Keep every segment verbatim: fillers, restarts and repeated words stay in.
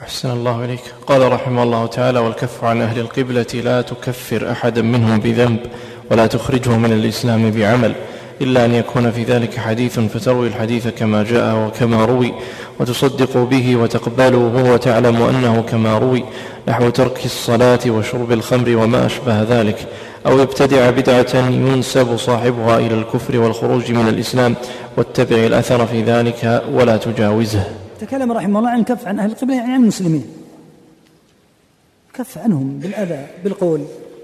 أحسن الله إليك. قال رحمه الله تعالى: والكف عن أهل القبلة لا تكفر أحدا منهم بذنب ولا تخرجه من الإسلام بعمل، إلا أن يكون في ذلك حديث فتروي الحديث كما جاء وكما روي وتصدق به وتقبله وتعلم أنه كما روي، نحو ترك الصلاة وشرب الخمر وما أشبه ذلك، أو يبتدع بدعة ينسب صاحبها إلى الكفر والخروج من الإسلام، واتبع الأثر في ذلك ولا تجاوزه. تكلم رحمه الله عن الكف عن أهل القبلة، يعني عن المسلمين، كف عنهم بالأذى بالقول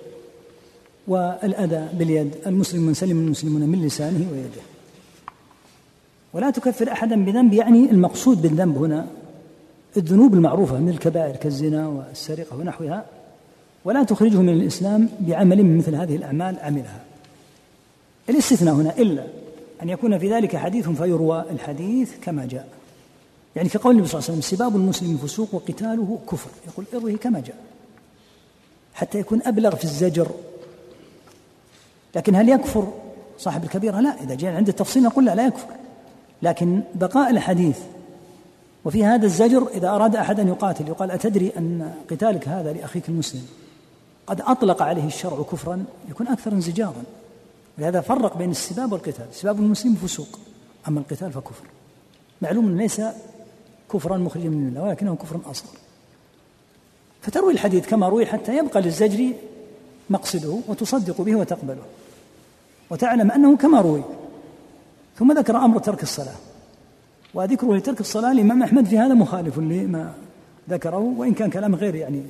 والأذى باليد، المسلم من سلم المسلمون من لسانه ويده. ولا تكفر أحدا بذنب، يعني المقصود بالذنب هنا الذنوب المعروفة من الكبائر كالزنا والسرقة ونحوها، ولا تخرجه من الإسلام بعمل من مثل هذه الأعمال عملها. الاستثناء هنا إلا أن يكون في ذلك حديث فيروى الحديث كما جاء، يعني في قول النبي صلى الله عليه وسلم: سباب المسلم فسوق وقتاله كفر، يقول اروه كما جاء حتى يكون أبلغ في الزجر. لكن هل يكفر صاحب الكبيرة؟ لا، إذا جاء عند التفصيل نقول لا, لا يكفر، لكن بقاء الحديث وفي هذا الزجر إذا أراد أحد أن يقاتل يقال: أتدري أن قتالك هذا لأخيك المسلم قد أطلق عليه الشرع كفرا، يكون أكثر انزجارا. ولهذا فرق بين السباب والقتال. سباب المسلم فسوق، أما القتال فكفر، معلوم ليس كفرا مخرجا من الله ولكنه كفر أصغر. فتروي الحديث كما روي حتى يبقى للزجر مقصده وتصدق به وتقبله وتعلم أنه كما روي. ثم ذكر أمر ترك الصلاة، وذكره لترك الصلاة الإمام أحمد في هذا مخالف لما ذكره، وإن كان كلام غير يعني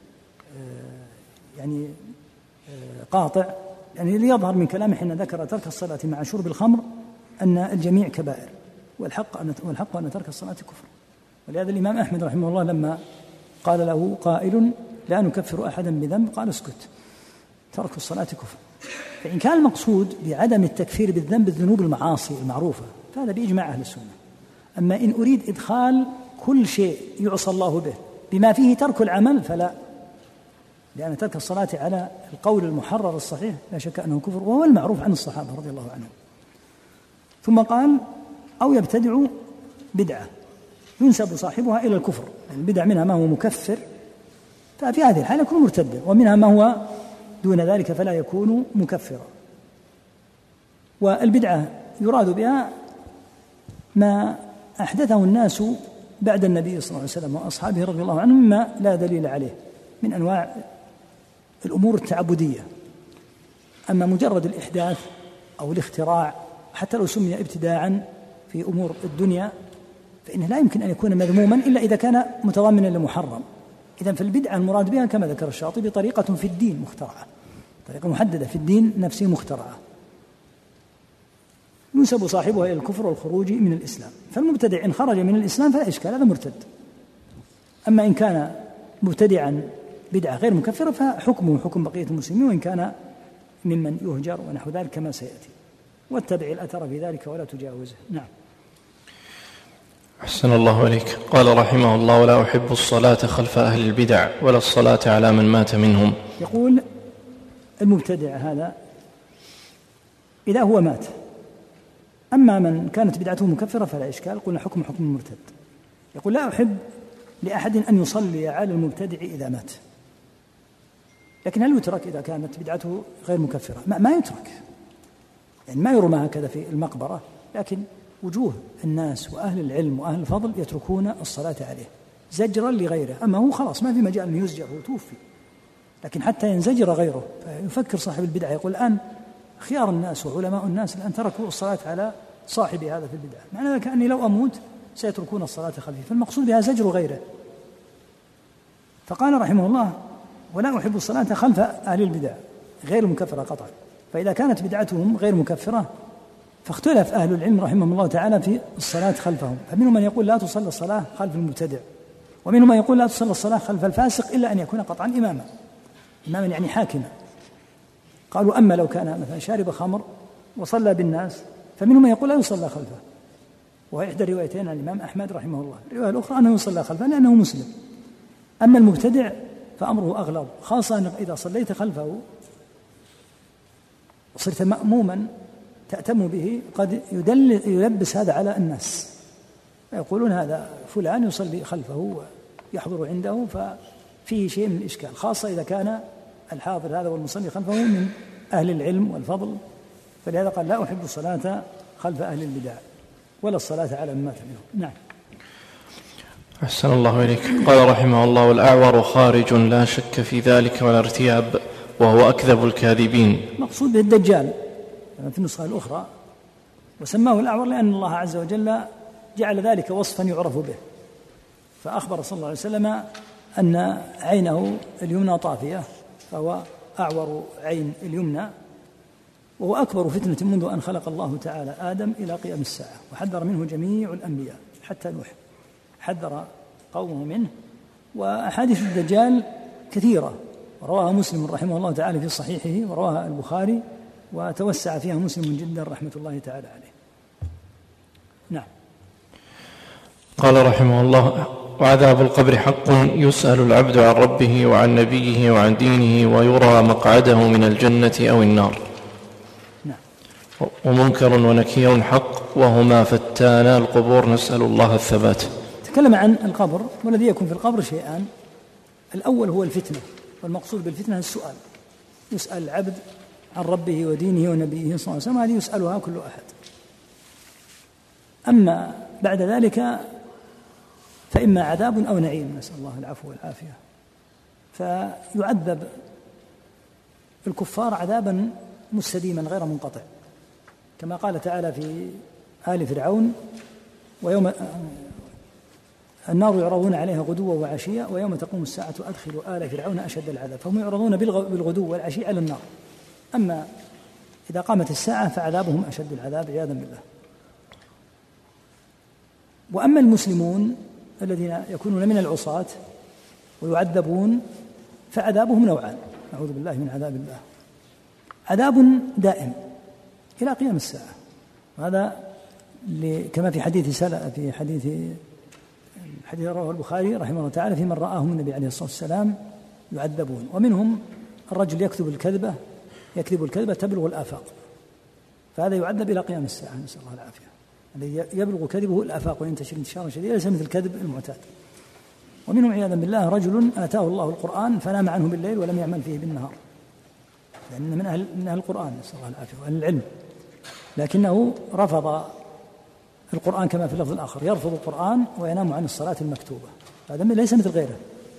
يعني قاطع، يعني ليظهر من كلامه حين ذكر ترك الصلاة مع شرب الخمر أن الجميع كبائر، والحق أن والحق أن ترك الصلاة كفر. ولهذا الإمام أحمد رحمه الله لما قال له قائل: لا نكفر أحدا بذنب، قال: اسكت، ترك الصلاة كفر. فإن كان المقصود بعدم التكفير بالذنب الذنوب المعاصي المعروفة فهذا بإجماع أهل السنة. أما إن أريد إدخال كل شيء يعصى الله به بما فيه ترك العمل فلا، لأن ترك الصلاة على القول المحرر الصحيح لا شك أنه كفر، وهو المعروف عن الصحابة رضي الله عنهم. ثم قال: أو يبتدع بدعة ينسب صاحبها إلى الكفر، يعني البدع منها ما هو مكفر ففي هذه الحالة يكون مرتدا، ومنها ما هو دون ذلك فلا يكون مكفرا. والبدعة يراد بها ما أحدثه الناس بعد النبي صلى الله عليه وسلم وأصحابه رضي الله عنهم مما لا دليل عليه من أنواع الأمور التعبدية. أما مجرد الإحداث أو الاختراع حتى لو سمي ابتداعا في أمور الدنيا فإنه لا يمكن أن يكون مذموما إلا إذا كان متضمنا لمحرم. إذن فالبدعة المراد بها كما ذكر الشاطبي طريقة في الدين مخترعة، طريقة محددة في الدين نفسه مخترعة ينسب صاحبها إلى الكفر والخروج من الإسلام. فالمبتدع إن خرج من الإسلام فلا إشكال، هذا مرتد. أما إن كان مبتدعا بدعة غير مكفرة فحكمه حكم بقية المسلمين، وإن كان ممن يهجر ونحو ذلك كما سيأتي. واتبع الأثر في ذلك ولا تجاوزه. نعم. أحسن الله إليك. قال رحمه الله: ولا أحب الصلاة خلف أهل البدع ولا الصلاة على من مات منهم. يقول المبتدع هذا إذا هو مات، أما من كانت بدعته مكفرة فلا إشكال، قلنا حكم حكم المرتد. يقول: لا أحب لأحد أن يصلي على المبتدع إذا مات، لكن هل يترك إذا كانت بدعته غير مكفرة؟ ما, ما يترك، يعني ما يرمى هكذا في المقبرة، لكن وجوه الناس وأهل العلم وأهل الفضل يتركون الصلاة عليه زجرا لغيره. أما هو خلاص ما في مجال أن يزجر، هو توفي، لكن حتى ينزجر غيره فيفكر صاحب البدعة يقول: الآن خيار الناس وعلماء الناس الآن تركوا الصلاة على صاحب هذا في البدعة، معنى ذلك أني لو أموت سيتركون الصلاة خلفي، فالمقصود بها زجر غيره. فقال رحمه الله: ولا أحب الصلاة خلف أهل البدع غير مكفرة قطعا. فإذا كانت بدعتهم غير مكفرة فاختلف أهل العلم رحمهم الله تعالى في الصلاة خلفهم، فمنهم من يقول لا تصلى الصلاة خلف المبتدع، ومنهم من يقول لا تصلى الصلاة خلف الفاسق إلا أن يكون قطعا إماما، إماما يعني حاكما. قالوا: أما لو كان مثلا شارب خمر وصلى بالناس فمنهم من يقول لا يصلى خلفه، وهي إحدى الروايتين عن الإمام أحمد رحمه الله. الرواية الأخرى أنه يصلى خلفه لأنه مسلم. أما المبتدع فأمره أغلظ، خاصة إذا صليت خلفه وصرت مأموما تأتم به قد يلبس هذا على الناس، يقولون هذا فلان يصلي خلفه يحضر عنده ففيه شيء من الإشكال، خاصة إذا كان الحاضر هذا والمصلي خلفه من أهل العلم والفضل، فلهذا قال لا أحب الصلاة خلف أهل البدع ولا الصلاة على من مات منهم. نعم. أحسن الله إليك. قال رحمه الله: والأعور خارج لا شك في ذلك ولا ارتياب، وهو أكذب الكاذبين. مقصود به الدجال في النسخة الأخرى، وسماه الأعور لأن الله عز وجل جعل ذلك وصفا يعرف به، فأخبر صلى الله عليه وسلم أن عينه اليمنى طافية فهو أعور عين اليمنى، وهو أكبر فتنة منذ أن خلق الله تعالى آدم إلى قيام الساعة، وحذر منه جميع الأنبياء حتى نوح حذر قومه منه. وأحاديث الدجال كثيرة، ورواها مسلم رحمه الله تعالى في صحيحه، ورواها البخاري، وتوسع فيها مسلم جدا رحمة الله تعالى عليه. نعم. قال رحمه الله: وعذاب القبر حق، يسأل العبد عن ربه وعن نبيه وعن دينه، ويرى مقعده من الجنة أو النار. نعم. ومنكر ونكير حق، وهما فتانا القبور، نسأل الله الثبات. تكلم عن القبر، والذي يكون في القبر شيئان: الأول هو الفتنة، والمقصود بالفتنة السؤال، يسأل العبد عن ربه ودينه ونبيه صلى الله عليه وسلم، هذه يسألها كل أحد. أما بعد ذلك فإما عذاب أو نعيم، نسأل الله العفو والعافية. فيعذب الكفار عذابا مستديما غير منقطع، كما قال تعالى في آل فرعون: ويوم النار يعرضون عليها غدوا وعشيا ويوم تقوم الساعة أدخلوا آل فرعون أشد العذاب. فهم يعرضون بالغدو والعشي على النار، أما إذا قامت الساعة فعذابهم أشد العذاب عياذا بالله. وأما المسلمون الذين يكونون من العصاة ويعذبون فعذابهم نوعان، نعوذ بالله من عذاب الله: عذاب دائم إلى قيام الساعة، وهذا كما في حديث سلأ في حديث حديث رواه البخاري رحمه الله تعالى: في من رآهم النبي عليه الصلاة والسلام يعذبون. ومنهم الرجل يكذب الكذبة يكذب الكذبة تبلغ الآفاق، فهذا يعذب إلى قيام الساعة، نسأل الله العافية. الذي يبلغ كذبه الآفاق وينتشر انتشارا شديدا ليس مثل الكذب المعتاد. ومنهم عياذا بالله رجل آتاه الله القرآن فنام عنه بالليل ولم يعمل فيه بالنهار، لأن من أهل من أهل القرآن نسأل الله العافية وأهل العلم، لكنه رفض القرآن كما في اللفظ الآخر: يرفض القرآن وينام عن الصلاة المكتوبة، هذا ليس مثل غيره،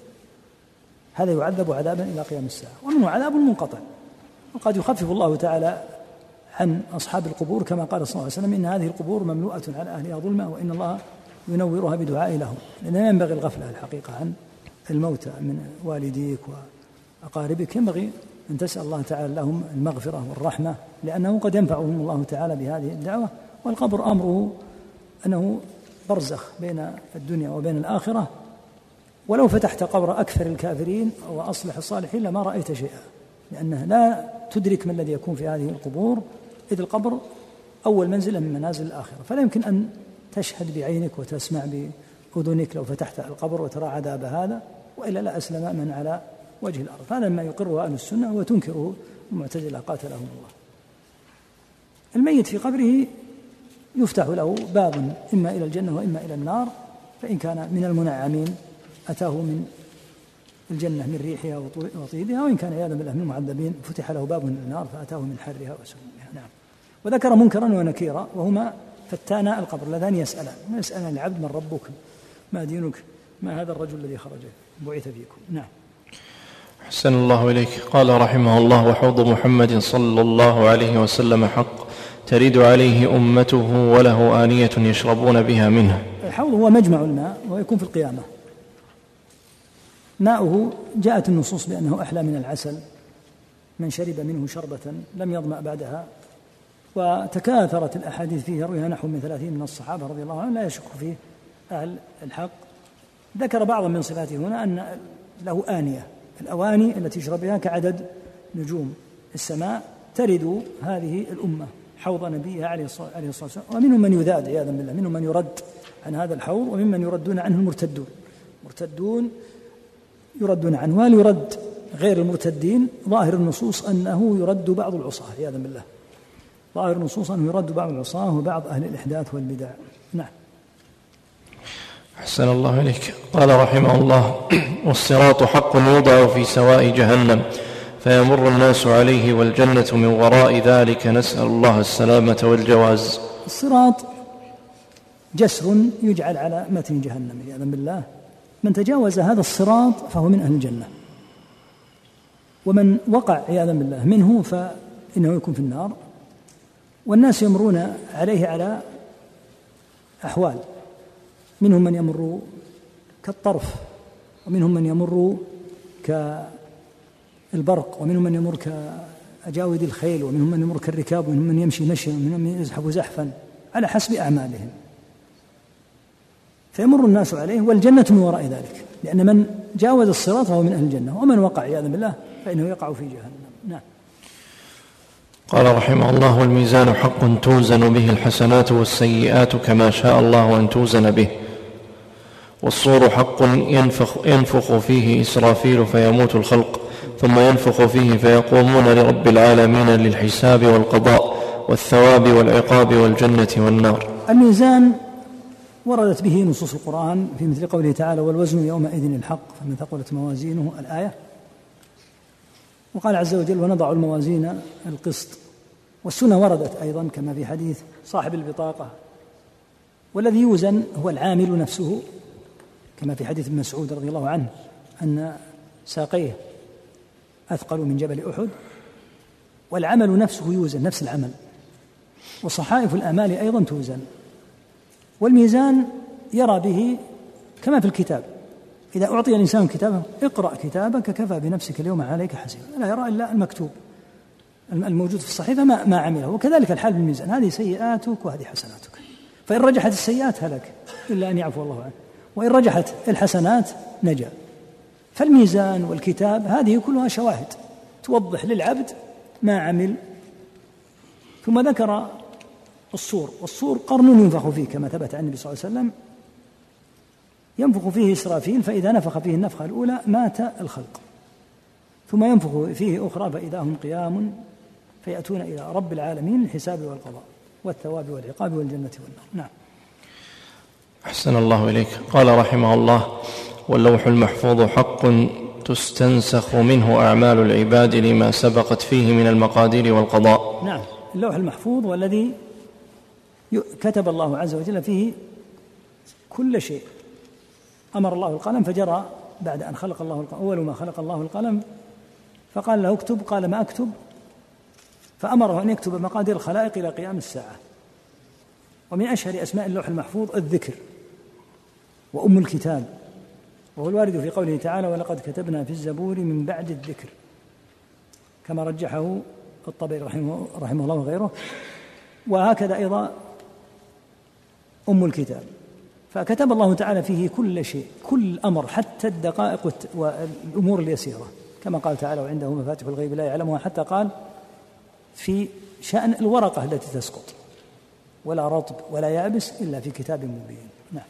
هذا يعذب عذابا إلى قيام الساعة. ومنه عذاب منقطع، وقد يخفف الله تعالى عن أصحاب القبور، كما قال صلى الله عليه وسلم: إن هذه القبور مملوءة على أهلها ظلمة وإن الله ينورها بدعاء لهم. لأن ينبغي الغفلة الحقيقة عن الموتى من والديك وأقاربك، ينبغي أن تسأل الله تعالى لهم المغفرة والرحمة، لأنه قد ينفعهم الله تعالى بهذه الدعوة. والقبر أمره أنه برزخ بين الدنيا وبين الآخرة، ولو فتحت قبر أكثر الكافرين وأصلح الصالحين لما رأيت شيئا، لأنه لا تدرك ما الذي يكون في هذه القبور، إذ القبر أول منزل من منازل الآخرة، فلا يمكن أن تشهد بعينك وتسمع بأذنك لو فتحت القبر وترى عذاب هذا، وإلا لا أسلم من على وجه الأرض. هذا ما يقره أهل السنة وتنكره المعتزلة قاتلهم الله. الميت في قبره يفتح له باب إما إلى الجنة وإما إلى النار، فإن كان من المنعمين أتاه من الجنة من ريحها وطيبها، وإن كان عياذا بالله من المعذبين فتح له باب من النار فأتاه من حرها وسمومها. نعم. وذكر منكرا ونكيرا، وهما فتانا القبر اللذان يسألان يسألان العبد: من ربك؟ ما دينك؟ ما هذا الرجل الذي خرج بعث فيكم؟ نعم. أحسن الله إليك. قال رحمه الله: وحوض محمد صلى الله عليه وسلم حق، ترد عليه أمته وله آنية يشربون بها منه. الحوض هو مجمع الماء ويكون في القيامة، ماؤه جاءت النصوص بأنه أحلى من العسل، من شرب منه شربة لم يظمأ بعدها، وتكاثرت الأحاديث فيه يرويها نحو من ثلاثين من الصحابة رضي الله عنهم لا يشك فيه أهل الحق. ذكر بعضا من صفاته هنا أن له آنية، الأواني التي يشرب بها كعدد نجوم السماء، ترد هذه الأمة حوض نبيها عليه الصلاة والسلام. ومنهم من يذاد عياذا بالله، منهم من يرد عن هذا الحوض، وممن يردون عنه المرتدون مرتدون يردون عنه. وهل يرد غير المرتدين؟ ظاهر النصوص أنه يرد بعض العصاة عياذا بالله، ظاهر النصوص أنه يرد بعض العصاة وبعض أهل الإحداث والبدع. نعم. أحسن الله إليك. قال رحمه الله: والصراط حق يوضع في سواء جهنم فيمر الناس عليه والجنة من وراء ذلك، نسأل الله السلامة والجواز. الصراط جسر يجعل على متن جهنم عياذا بالله، من تجاوز هذا الصراط فهو من أهل الجنة، ومن وقع عياذا بالله منه فإنه يكون في النار. والناس يمرون عليه على أحوال، منهم من يمر كالطرف، ومنهم من يمر كالبرق، ومنهم من يمر كأجاود الخيل، ومنهم من يمر كالركاب، ومنهم من يمشي مشيا، ومنهم من يزحف زحفا على حسب أعمالهم، فيمر الناس عليه والجنة من وراء ذلك، لأن من جاوز الصراط فهو من أهل الجنة، ومن وقع عياذا بالله فإنه يقع في جهنم. نعم. قال رحمه الله: والميزان حق توزن به الحسنات والسيئات كما شاء الله أن توزن به. والصور حق ينفخ, ينفخ فيه إسرافيل فيموت الخلق، ثم ينفخ فيه فيقومون لرب العالمين للحساب والقضاء والثواب والعقاب والجنة والنار. الميزان وردت به نصوص القرآن في مثل قوله تعالى: والوزن يومئذ الحق فمن ثقلت موازينه، الآية. وقال عز وجل: ونضع الموازين القسط. والسنة وردت أيضا كما في حديث صاحب البطاقة، والذي يوزن هو العامل نفسه، كما في حديث ابن مسعود رضي الله عنه أن ساقيه أثقل من جبل أحد، والعمل نفسه يوزن، نفس العمل. وصحائف الآمال أيضا توزن. والميزان يرى به كما في الكتاب، إذا أعطي الإنسان كتابه: اقرأ كتابك كفى بنفسك اليوم عليك حسيبا، لا يرى إلا المكتوب الموجود في الصحيفة ما, ما عمله. وكذلك الحال بالميزان، هذه سيئاتك وهذه حسناتك، فإن رجحت السيئات هلك إلا أن يعفو الله عنه، وإن رجحت الحسنات نجا. فالميزان والكتاب هذه كلها شواهد توضح للعبد ما عمل. ثم ذكر الصور، والصور قرن ينفخ فيه كما ثبت عن النبي صلى الله عليه وسلم، ينفخ فيه إسرافيل، فإذا نفخ فيه النفخة الأولى مات الخلق، ثم ينفخ فيه أخرى فإذا هم قيام فيأتون إلى رب العالمين الحساب والقضاء والثواب والعقاب والجنة والنار. نعم. أحسن الله إليك. قال رحمه الله: واللوح المحفوظ حق تستنسخ منه أعمال العباد لما سبقت فيه من المقادير والقضاء. نعم، اللوح المحفوظ والذي كتب الله عز وجل فيه كل شيء. أمر الله القلم فجرى بعد أن خلق الله القلم، أول ما خلق الله القلم فقال له اكتب، قال ما أكتب، فأمره أن يكتب مقادير الخلائق إلى قيام الساعة. ومن أشهر أسماء اللوح المحفوظ الذكر وأم الكتاب، وهو الوارد في قوله تعالى: ولقد كتبنا في الزبور من بعد الذكر، كما رجحه الطبري رحمه, رحمه الله وغيره. وهكذا أيضا أم الكتاب، فكتب الله تعالى فيه كل شيء، كل أمر، حتى الدقائق والأمور اليسيرة، كما قال تعالى: وعنده مفاتيح الغيب لا يعلمها، حتى قال في شأن الورقة التي تسقط: ولا رطب ولا يابس إلا في كتاب مبين. نعم.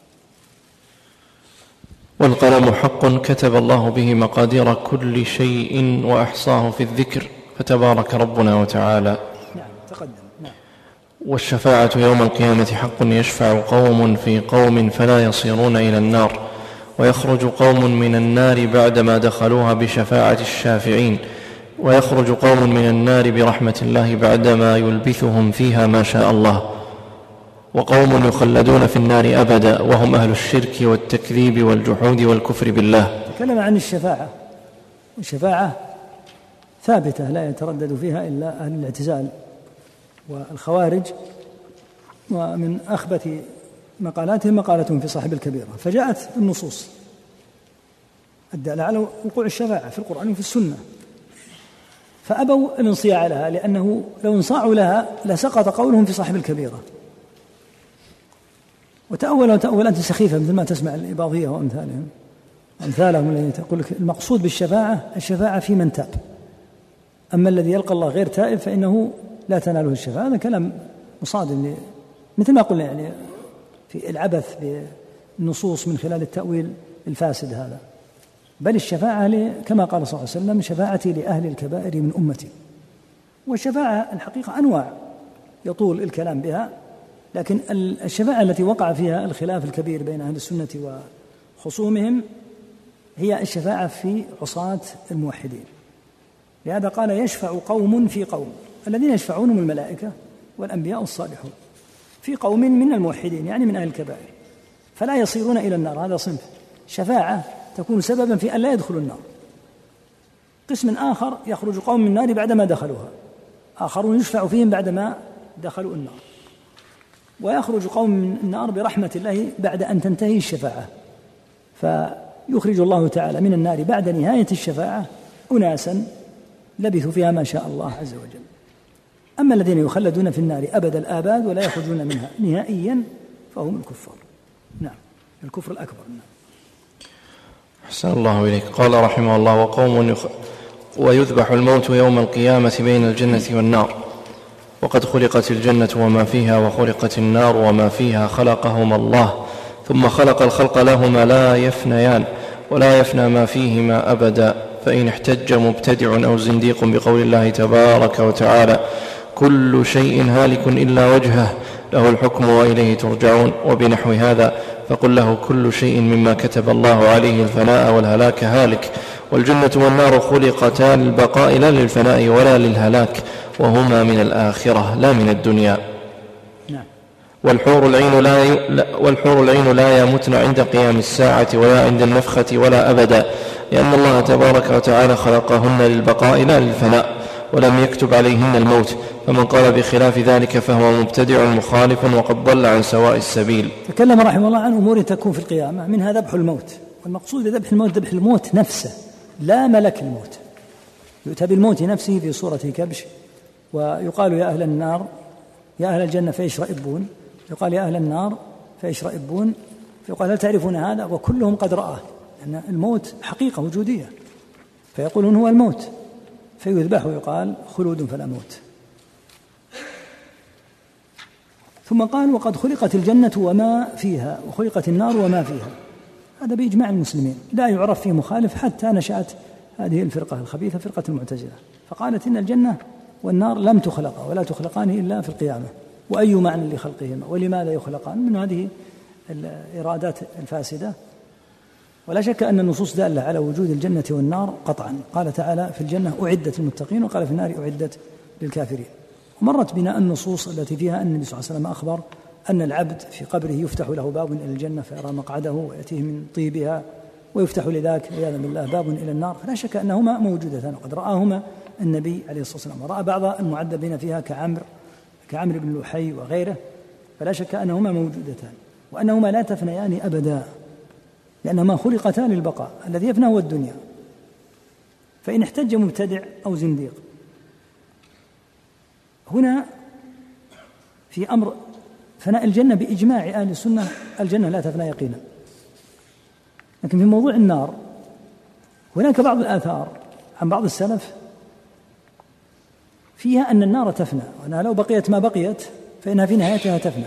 والقلم حق كتب الله به مقادير كل شيء وأحصاه في الذكر، فتبارك ربنا وتعالى. نعم، تقدم. نعم. والشفاعة يوم القيامة حق يشفع قوم في قوم فلا يصيرون إلى النار، ويخرج قوم من النار بعدما دخلوها بشفاعة الشافعين، ويخرج قوم من النار برحمة الله بعدما يلبثهم فيها ما شاء الله، وقوم يخلدون في النار أبدا وهم أهل الشرك والتكذيب والجحود والكفر بالله. تكلم عن الشفاعة، الشفاعة ثابتة لا يتردد فيها إلا أهل الاعتزال والخوارج، ومن أخبث مقالاتهم مقالتهم في صاحب الكبيرة، فجاءت النصوص الدالة على وقوع الشفاعة في القرآن وفي السنة، فأبوا الانصياع لها، لأنه لو انصاعوا لها لسقط قولهم في صاحب الكبيرة. وتأولوا تأولا سخيفة مثل ما تسمع الإباضية وأمثالهم أمثالهم الذين تقول لك المقصود بالشفاعة الشفاعة في من تاب، أما الذي يلقى الله غير تائب فإنه لا تناله الشفاعة. هذا كلام مصادم مثل ما قلنا يعني في العبث بالنصوص من خلال التأويل الفاسد هذا. بل الشفاعة كما قال صلى الله عليه وسلم: شفاعتي لأهل الكبائر من أمتي. والشفاعة الحقيقة أنواع يطول الكلام بها، لكن الشفاعة التي وقع فيها الخلاف الكبير بين أهل السنة وخصومهم هي الشفاعة في عصاة الموحدين. لهذا قال يشفع قوم في قوم، الذين يشفعونهم الملائكة والأنبياء الصالحون في قوم من الموحدين يعني من أهل الكبائر، فلا يصيرون إلى النار. هذا صنف شفاعة تكون سببا في أن لا يدخلوا النار. قسم آخر يخرج قوم من النار بعدما دخلوها، آخرون يشفع فيهم بعدما دخلوا النار، ويخرج قوم من النار برحمة الله بعد أن تنتهي الشفاعة، فيخرج الله تعالى من النار بعد نهاية الشفاعة أناسا لبثوا فيها ما شاء الله عز وجل. أما الذين يخلدون في النار أبد الآباد ولا يخرجون منها نهائيا فهم الكفار. نعم، الكفر الأكبر. نعم. أحسن الله إليك. قال رحمه الله: وقوم يخ... ويذبح الموت يوم القيامة بين الجنة والنار، وقد خلقت الجنة وما فيها وخلقت النار وما فيها، خلقهما الله ثم خلق الخلق لهما لا يفنيان ولا يفنى ما فيهما أبدا. فإن احتج مبتدع أو زنديق بقول الله تبارك وتعالى: كل شيء هالك إلا وجهه له الحكم وإليه ترجعون، وبنحو هذا فقل له: كل شيء مما كتب الله عليه الفناء والهلاك هالك، والجنة والنار خلقتا للبقاء لا للفناء ولا للهلاك، وهما من الآخرة لا من الدنيا. والحور العين لا ي... والحور العين لا يموتن عند قيام الساعة ولا عند النفخة ولا أبدا، لأن الله تبارك وتعالى خلقهن للبقاء لا للفناء، ولم يكتب عليهن الموت. فمن قال بخلاف ذلك فهو مبتدع مخالف وقد ضل عن سواء السبيل. تكلم رحمه الله عن أمور تكون في القيامة، منها ذبح الموت، والمقصود بذبح الموت ذبح الموت نفسه لا ملك الموت. يؤتى بالموت نفسه في صورة كبش، ويقال يا أهل النار يا أهل الجنة فيشرئبون، يقال يا أهل النار فيشرئبون، فيقال هل تعرفون هذا؟ وكلهم قد رآه، لأن الموت حقيقة وجودية، فيقولون هو الموت، فيذبح ويقال خلود فلا موت. ثم قال: وقد خلقت الجنة وما فيها وخلقت النار وما فيها. هذا بإجماع المسلمين، لا يعرف فيه مخالف، حتى نشأت هذه الفرقة الخبيثة فرقة المعتزلة، فقالت إن الجنة والنار لم تخلقا ولا تخلقان إلا في القيامة، وأي معنى لخلقهما ولماذا يخلقان؟ من هذه الإرادات الفاسدة. ولا شك أن النصوص دالة على وجود الجنة والنار قطعا. قال تعالى: في الجنة أعدت للمتقين، وقال في النار أعدت للكافرين. ومرت بنا النصوص التي فيها أن النبي صلى الله عليه وسلم أخبر أن العبد في قبره يفتح له باب إلى الجنة فيرى مقعده ويأتيه من طيبها، ويفتح لذاك عياذا بالله باب إلى النار. فلا شك أنهما موجودتان، وقد رآهما النبي عليه الصلاة والسلام، ورأى بعض المعذبين فيها كعمر كعمر بن لحي وغيره، فلا شك أنهما موجودتان، وأنهما لا تفنيان أبدا، لأنهما خلقتا للبقاء. الذي يفنى هو الدنيا. فإن احتج مبتدع أو زنديق هنا في أمر فناء الجنة بإجماع أهل السنة، الجنة لا تفنى يقينا. لكن في موضوع النار هناك بعض الآثار عن بعض السلف فيها أن النار تفنى، وأنها لو بقيت ما بقيت فإنها في نهايتها تفنى.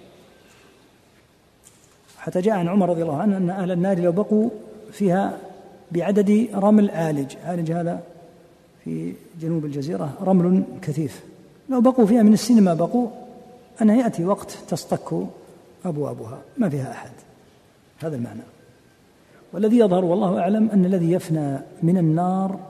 حتى جاء عن عمر رضي الله عنه أن أهل النار لو بقوا فيها بعدد رمل عالج، عالج هذا في جنوب الجزيرة رمل كثيف، لو بقوا فيها من السن ما بقوا، أنها يأتي وقت تصطك أبوابها ما فيها أحد. هذا المعنى. والذي يظهر والله أعلم أن الذي يفنى من النار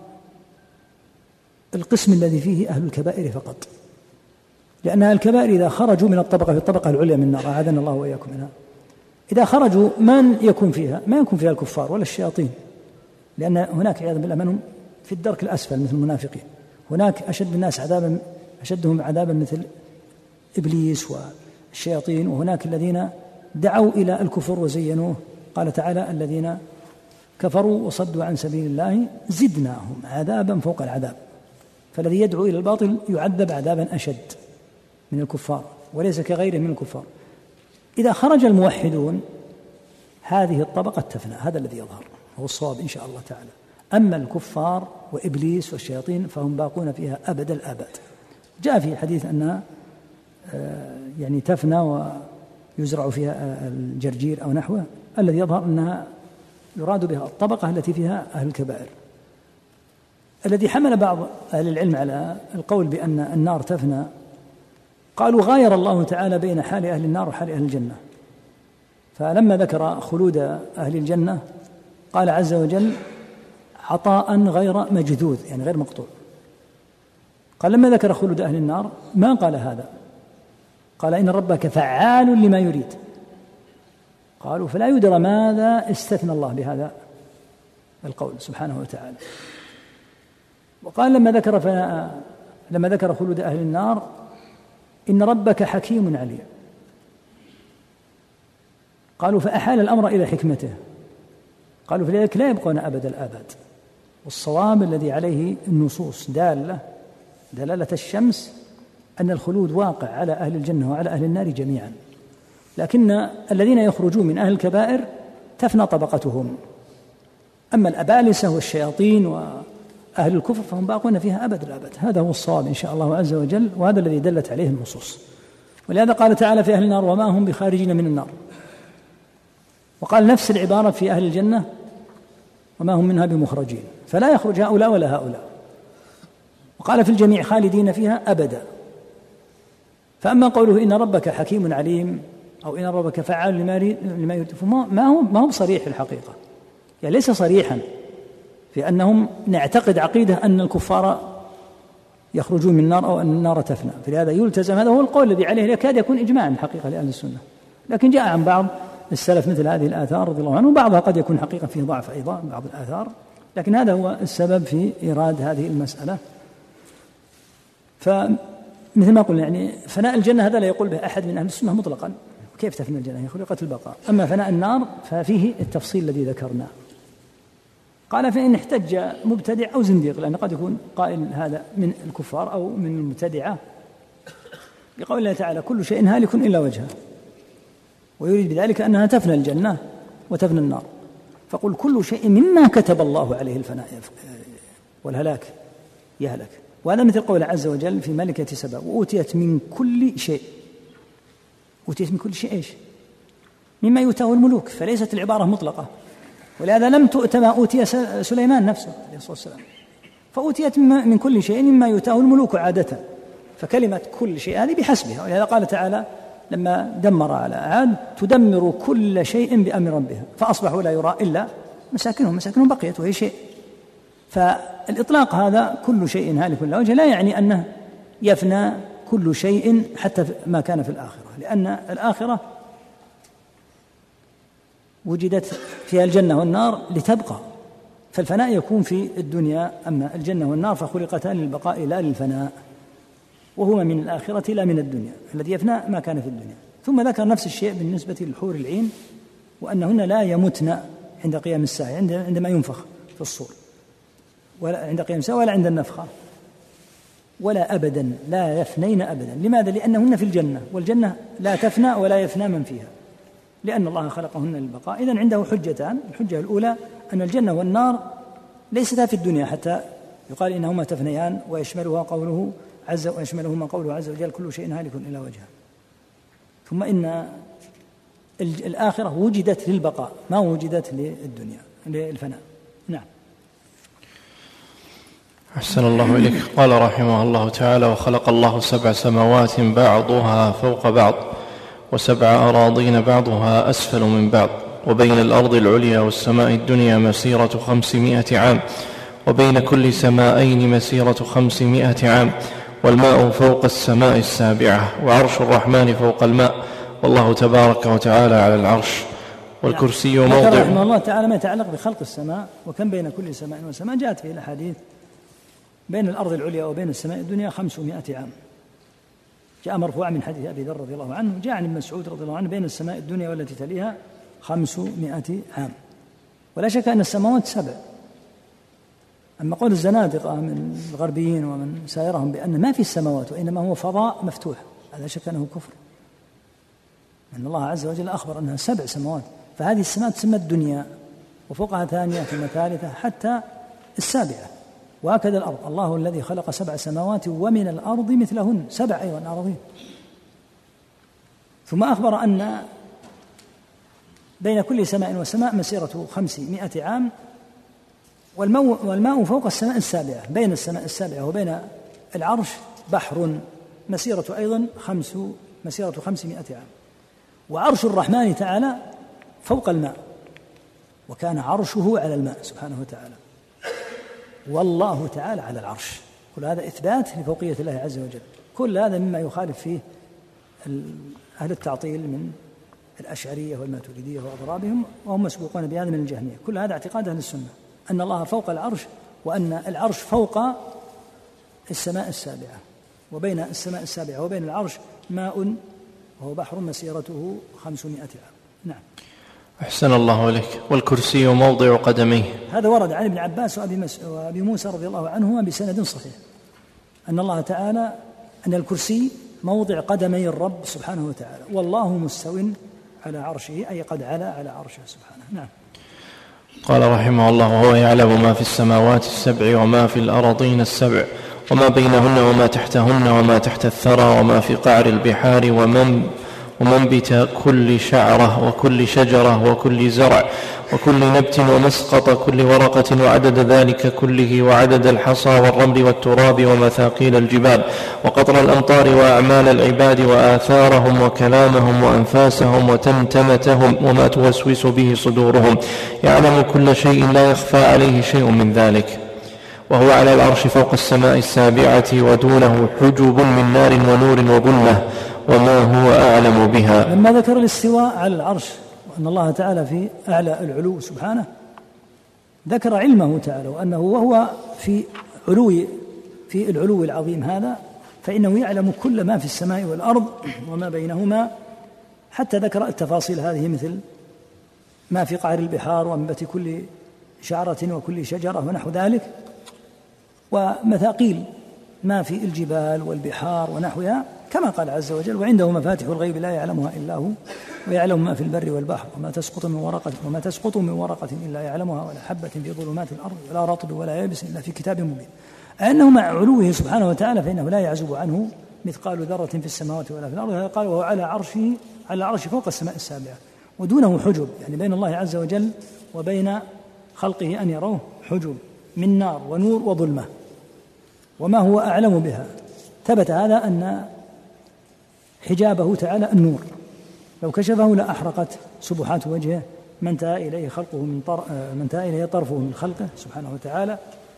القسم الذي فيه أهل الكبائر فقط، لأن أهل الكبائر إذا خرجوا من الطبقة في الطبقة العليا من النار، أعاذنا الله وإياكم منها، إذا خرجوا من يكون فيها؟ ما يكون فيها الكفار ولا الشياطين، لأن هناك عياذا بالله من في الدرك الأسفل مثل المنافقين. هناك أشد الناس عذابا أشدهم عذابا مثل إبليس والشياطين، وهناك الذين دعوا إلى الكفر وزينوه. قال تعالى: الذين كفروا وصدوا عن سبيل الله زدناهم عذابا فوق العذاب. فالذي يدعو إلى الباطل يعذب عذابا أشد من الكفار، وليس كغيره من الكفار. إذا خرج الموحدون هذه الطبقة تفنى، هذا الذي يظهر هو الصواب إن شاء الله تعالى. أما الكفار وإبليس والشياطين فهم باقون فيها أبد الآباد. جاء في حديث أنها يعني تفنى ويزرع فيها الجرجير أو نحوه. الذي يظهر أنها يراد بها الطبقة التي فيها أهل الكبائر. الذي حمل بعض أهل العلم على القول بأن النار تفنى قالوا غاير الله تعالى بين حال أهل النار وحال أهل الجنة، فلما ذكر خلود أهل الجنة قال عز وجل عطاء غير مجذوذ، يعني غير مقطوع. قال لما ذكر خلود أهل النار ما قال هذا، قال إن ربك فعال لما يريد. قالوا فلا يدرى ماذا استثنى الله بهذا القول سبحانه وتعالى. وقال لما ذكر لما ذكر خلود أهل النار إن ربك حكيم عليم. قالوا فأحال الأمر إلى حكمته، قالوا فلذلك لا يبقون أبد الآباد. والصواب الذي عليه النصوص دالة دلالة الشمس أن الخلود واقع على أهل الجنة وعلى أهل النار جميعا، لكن الذين يخرجون من أهل الكبائر تفنى طبقتهم، أما الأبالسة والشياطين وأهل الكفر فهم باقون فيها أبد الآباد. هذا هو الصواب إن شاء الله عز وجل، وهذا الذي دلت عليه النصوص. ولهذا قال تعالى في أهل النار وما هم بخارجين من النار، وقال نفس العبارة في أهل الجنة وما هم منها بمخرجين، فلا يخرج هؤلاء ولا هؤلاء. وقال في الجميع خالدين فيها أبدا. فأما قوله إن ربك حكيم عليم أو إن ربك فعال لما يريد فما هو ما هو صريح في الحقيقة، يعني ليس صريحا في أنهم نعتقد عقيدة أن الكفار يخرجون من النار أو أن النار تفنى، فلهذا يلتزم. هذا هو القول الذي عليه يكاد يكون إجماعا حقيقة لأهل السنة، لكن جاء عن بعض السلف مثل هذه الآثار رضي الله عنهم، وبعضها قد يكون حقيقة فيه ضعف أيضا بعض الآثار، لكن هذا هو السبب في إيراد هذه المسألة. فمثل ما قلنا يعني فناء الجنة هذا لا يقول به أحد من أهل السنة مطلقا، كيف تفنى الجنة؟ هي خلقت البقاء. أما فناء النار ففيه التفصيل الذي ذكرناه. قال فإن احتج مبتدع أو زنديق، لأن قد يكون قائل هذا من الكفار أو من المبتدعة، بقول الله تعالى كل شيء هالك إلا وجهه، ويريد بذلك أنها تفنى الجنة وتفنى النار، فقل كل شيء مما كتب الله عليه الفناء والهلاك يهلك. وهذا مثل قول عز وجل في ملكة سبأ وأوتيت من كل شيء. أوتيت من كل شيء إيش؟ مما يؤتاه الملوك، فليست العبارة مطلقة، ولهذا لم تؤت ما أوتي سليمان نفسه عليه الصلاة والسلام، فأوتيت من كل شيء مما يؤتاه الملوك عادة، فكلمة كل شيء هذه بحسبها. ولهذا قال تعالى لما دمر على عاد تدمر كل شيء بأمر ربها فأصبحوا لا يرى إلا مساكنهم، مساكنهم بقيت وهي شيء. فالإطلاق هذا كل شيء هالك إلا وجهه لا يعني أنه يفنى كل شيء حتى ما كان في الآخرة، لأن الآخرة وجدت فيها الجنة والنار لتبقى، فالفناء يكون في الدنيا، أما الجنة والنار فخلقتان للبقاء لا للفناء، وهما من الآخرة لا من الدنيا، الذي يفنى ما كان في الدنيا. ثم ذكر نفس الشيء بالنسبة للحور العين، وأنهن لا يمتن عند قيام الساعة، عندما ينفخ في الصور، ولا عند قيام الساعة ولا عند النفخة، ولا أبدا لا يفنين أبدا. لماذا؟ لأنهن في الجنة، والجنة لا تفنى ولا يفنى من فيها، لأن الله خلقهن للبقاء. إذن عنده حجتان، الحجة الأولى أن الجنة والنار ليستا في الدنيا حتى يقال إنهما تفنيان، ويشملها قوله عز ويشملهما قوله عز وجل كل شيء هالك إلا وجهه. ثم إن الآخرة وجدت للبقاء ما وجدت للدنيا للفناء. نعم. أحسن الله إليك. قال رحمه الله تعالى وخلق الله سبع سماوات بعضها فوق بعض وسبع أراضين بعضها أسفل من بعض، وبين الأرض العليا والسماء الدنيا مسيرة خمسمائة عام، وبين كل سمائين مسيرة خمسمائة عام، والماء فوق السماء السابعة، وعرش الرحمن فوق الماء، والله تبارك وتعالى على العرش، والكرسي موضع. رحمه الله تعالى ما يتعلق بخلق السماء وكم بين كل سماء وسماء جاءت في الأحاديث بين الأرض العليا وبين السماء الدنيا خمسمائة عام، جاء مرفوعا من حديث أبي ذر رضي الله عنه، جاء عن ابن مسعود رضي الله عنه بين السماء الدنيا والتي تليها خمسمائة عام. ولا شك أن السماوات سبع. أما قول الزنادقة من الغربيين ومن سائرهم بأن ما في السماوات وإنما هو فضاء مفتوح، هذا شك أنه كفر، أن الله عز وجل أخبر أنها سبع سماوات، فهذه السماء تسمى الدنيا، وفوقها ثانية ثم ثالثة حتى السابعة. وهكذا الأرض، الله الذي خلق سبع سماوات ومن الأرض مثلهن، سبع أيضا أراضين. ثم أخبر أن بين كل سماء وسماء مسيرة خمسمائة عام، والماء فوق السماء السابعة، بين السماء السابعة وبين العرش بحر مسيرة أيضا خمس مسيرة خمسمائة عام. وعرش الرحمن تعالى فوق الماء، وكان عرشه على الماء سبحانه وتعالى، والله تعالى على العرش. كل هذا إثبات لفوقية الله عز وجل. كل هذا مما يخالف فيه أهل التعطيل من الأشعرية والماتريدية وأضرابهم، وهم مسبوقون بهذا من الجهمية. كل هذا اعتقاد أهل السنة أن الله فوق العرش، وأن العرش فوق السماء السابعة، وبين السماء السابعة وبين العرش ماء وهو بحر مسيرته خمسمائة عام. نعم. أحسن الله إليك. والكرسي موضع قدميه. هذا ورد عن ابن عباس وأبي, مس... وأبي موسى رضي الله عنهما بسند صحيح أن الله تعالى أن الكرسي موضع قدمي الرب سبحانه وتعالى، والله مستو على عرشه، أي قد علا على عرشه سبحانه. نعم. قال رحمه الله: وهو يعلم ما في السماوات السبع وما في الأرضين السبع وما بينهن وما تحتهن وما تحت الثرى وما في قعر البحار ومن ومنبت كل شعرة وكل شجرة وكل زرع وكل نبت ومسقط كل ورقة، وعدد ذلك كله، وعدد الحصى والرمل والتراب ومثاقيل الجبال وقطر الأمطار وأعمال العباد وآثارهم وكلامهم وأنفاسهم وتمتمتهم وما توسوس به صدورهم، يعلم كل شيء لا يخفى عليه شيء من ذلك. وهو على العرش فوق السماء السابعة، ودونه حجب من نار ونور وظلمة، وما هو أعلم بها. لما ذكر الاستواء على العرش وأن الله تعالى في أعلى العلو سبحانه، ذكر علمه تعالى وأنه وهو في علو في العلو العظيم هذا، فإنه يعلم كل ما في السماء والأرض وما بينهما، حتى ذكر التفاصيل هذه مثل ما في قعر البحار ومنبت كل شعرة وكل شجرة ونحو ذلك، ومثاقيل ما في الجبال والبحار ونحوها، كما قال عز وجل: وعنده مفاتح الغيب لا يعلمها إلا هو ويعلم ما في البر والبحر وما تسقط من ورقة وما تسقط من ورقة إلا يعلمها ولا حبة في ظلمات الأرض ولا رطب ولا يابس إلا في كتاب مبين. أنه مع علوه سبحانه وتعالى فإنه لا يعزب عنه مثقال ذرة في السماوات ولا في الأرض. هذا قال: وهو على عرشه على العرش فوق السماء السابعة، ودونه حجب، يعني بين الله عز وجل وبين خلقه أن يروه حجب من نار ونور وظلمة، وما هو أعلم بها. ثبت هذا أن حجابه تعالى النور، لو كشفه لأحرقت سبحات وجهه ما انتهى إليه خلقه من طر... ما انتهى إليه طرفه من خلقه سبحانه وتعالى.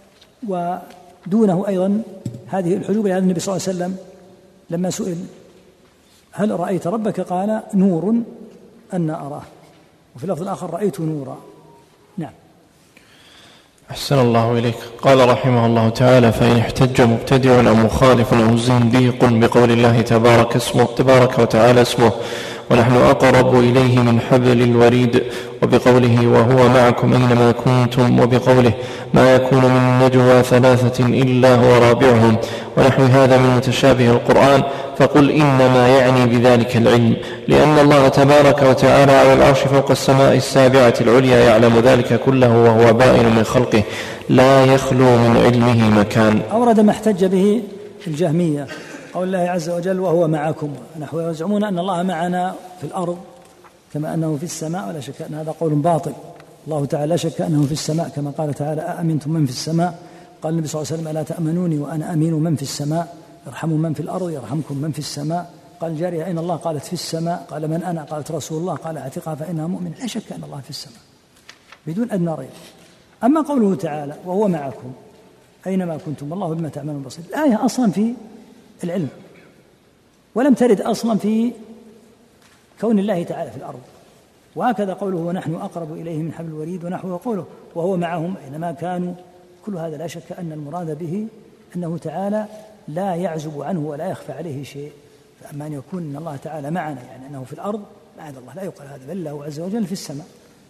ودونه أيضا هذه الحجوب. لهذا النبي صلى الله عليه وسلم لما سئل: هل رأيت ربك؟ قال: نور أن أراه. وفي اللفظ الآخر: رأيت نورا. نعم. أحسن الله إليك. قال رحمه الله تعالى: فإن احتج مبتدع أو مخالف أو زنديق بقول الله تبارك اسمه تبارك وتعالى اسمه ونحن أقرب إليه من حبل الوريد، وبقوله وهو معكم أينما كنتم، وبقوله ما يكون من نجوى ثلاثة إلا هو رابعهم، ونحو هذا من متشابه القرآن، فقل إنما يعني بذلك العلم، لأن الله تبارك وتعالى على العرش فوق السماء السابعة العليا يعلم ذلك كله وهو بائن من خلقه لا يخلو من علمه مكان. أورد ما احتج به الجهمية قول الله عز وجل وهو معكم، نحو يزعمون أن الله معنا في الأرض كما أنه في السماء، ولا شك أن هذا قول باطل. الله تعالى لا شك أنه في السماء، كما قال تعالى أأمنتم من في السماء. قال النبي صلى الله عليه وسلم: ألا تأمنوني وأنا أمين من في السماء، يرحموا من في الأرض يرحمكم من في السماء. قال الجارية: أين الله؟ قالت: في السماء. قال: من أنا؟ قالت: رسول الله. قال: اعتقها فإنها مؤمن. لا شك أن الله في السماء بدون أدنى ريب. أما قوله تعالى وهو معكم أينما كنتم والله بما تعملون بصير، الآية أصلا في العلم، ولم ترد أصلا في كون الله تعالى في الأرض. وهكذا قوله ونحن أقرب إليه من حبل الوريد، ونحو قوله وهو معهم أينما كانوا، كل هذا لا شك أن المراد به أنه تعالى لا يعزب عنه ولا يخفى عليه شيء. فأما أن يكون أن الله تعالى معنا يعني أنه في الأرض، معاذ الله، لا يقال هذا، بل الله عز وجل في السماء.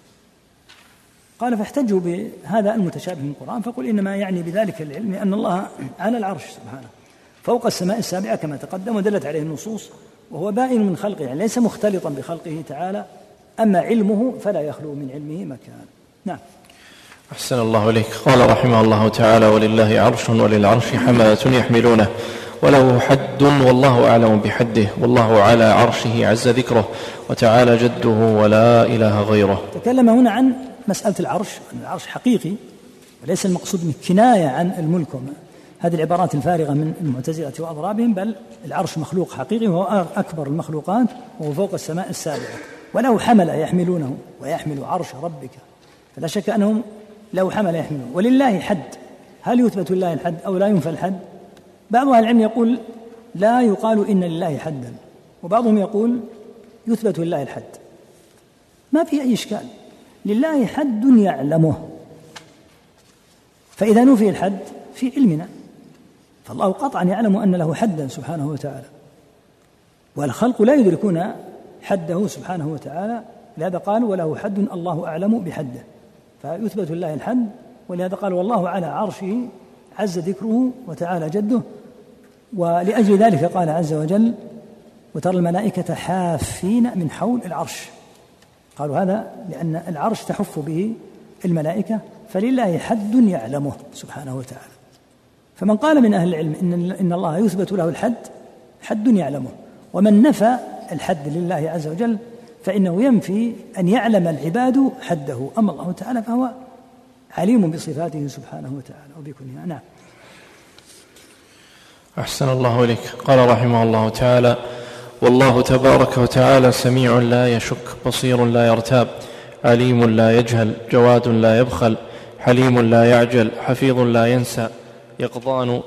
قال: فاحتجوا بهذا المتشابه من القرآن، فقل إنما يعني بذلك العلم أن الله على العرش سبحانه فوق السماء السابعة كما تقدم ودلت عليه النصوص، وهو بائن من خلقه، يعني ليس مختلطا بخلقه تعالى. أما علمه فلا يخلو من علمه مكان. نعم. أحسن الله إليك. قال رحمه الله تعالى: ولله عرش وللعرش حملة يحملونه وله حد والله أعلم بحده، والله على عرشه عز ذكره وتعالى جده ولا إله غيره. تكلم هنا عن مسألة العرش، أن العرش حقيقي وليس المقصود من كناية عن الملك. هذه العبارات الفارغة من المعتزلة وأضرابهم، بل العرش مخلوق حقيقي وهو أكبر المخلوقات وهو فوق السماء السابعة، وله حمل يحملونه ويحمل عرش ربك، فلا شك أنهم له حمل يحملونه. ولله حد، هل يثبت لله الحد أو لا ينفى الحد؟ بعض أهل العلم يقول لا يقال إن لله حدا، وبعضهم يقول يثبت لله الحد، ما في أي إشكال، لله حد يعلمه، فإذا نفي الحد في علمنا، فالله قطعا يعلم أن له حدا سبحانه وتعالى، والخلق لا يدركون حده سبحانه وتعالى، لهذا قال وله حد الله أعلم بحده، فيثبت لله الحد، ولهذا قال والله على عرشه عز ذكره وتعالى جده. ولأجل ذلك قال عز وجل وترى الملائكة حافين من حول العرش، قالوا هذا لأن العرش تحف به الملائكة، فلله حد يعلمه سبحانه وتعالى. فمن قال من أهل العلم إن, إن الله يثبت له الحد حد يعلمه، ومن نفى الحد لله عز وجل فإنه ينفي أن يعلم العباد حده، أما الله تعالى فهو عليم بصفاته سبحانه وتعالى وبكونها. نعم. أحسن الله إليك. قال رحمه الله تعالى والله تبارك وتعالى سميع لا يشك، بصير لا يرتاب، عليم لا يجهل، جواد لا يبخل، حليم لا يعجل، حفيظ لا ينسى، يقظان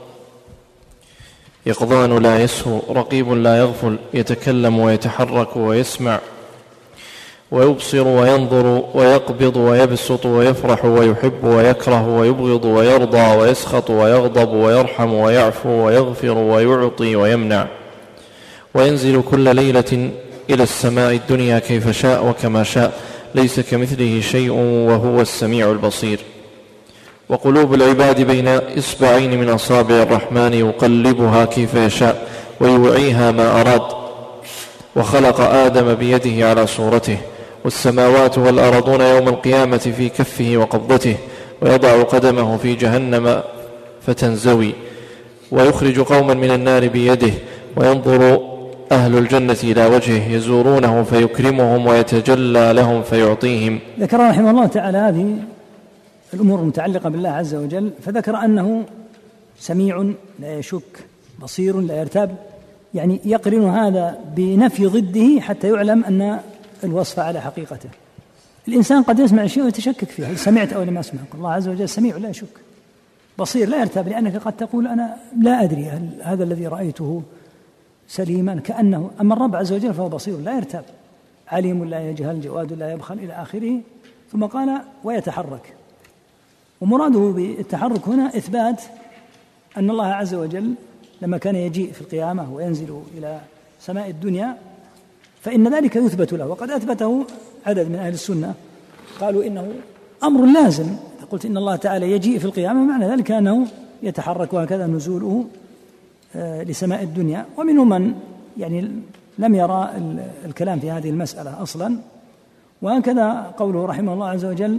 يقظان لا يسهو، رقيب لا يغفل، يتكلم ويتحرك ويسمع ويبصر وينظر ويقبض ويبسط ويفرح ويحب ويكره ويبغض ويرضى ويسخط ويغضب ويرحم ويعفو ويغفر ويعطي ويمنع، وينزل كل ليلة إلى السماء الدنيا كيف شاء وكما شاء، ليس كمثله شيء وهو السميع البصير. وقلوب العباد بين إصبعين من أصابع الرحمن يقلبها كيف يشاء ويوعيها ما أراد. وخلق آدم بيده على صورته، والسماوات والأرضون يوم القيامة في كفه وقبضته، ويضع قدمه في جهنم فتنزوي، ويخرج قوما من النار بيده، وينظر أهل الجنة إلى وجهه يزورونه فيكرمهم ويتجلى لهم فيعطيهم. ذكر رحمه الله تعالى هذه الأمور المتعلقة بالله عز وجل، فذكر أنه سميع لا يشك، بصير لا يرتاب، يعني يقرن هذا بنفي ضده حتى يعلم أن الوصف على حقيقته. الإنسان قد يسمع شيء ويتشكك فيه، هل سمعت أو لم أسمع؟ الله عز وجل سميع لا يشك، بصير لا يرتاب، لأنك قد تقول أنا لا أدري هل هذا الذي رأيته سليما كأنه، أما الرب عز وجل فهو بصير لا يرتاب، عليم لا يجهل، جواد لا يبخل إلى آخره. ثم قال ويتحرك، ومراده بالتحرك هنا إثبات أن الله عز وجل لما كان يجيء في القيامة وينزل إلى سماء الدنيا فإن ذلك يثبت له، وقد أثبته عدد من أهل السنة، قالوا إنه أمر لازم. قلت إن الله تعالى يجيء في القيامة معنى ذلك أنه يتحرك، وهكذا نزوله لسماء الدنيا. ومنهم من يعني لم يرى الكلام في هذه المسألة أصلا، وهكذا قوله رحمه الله عز وجل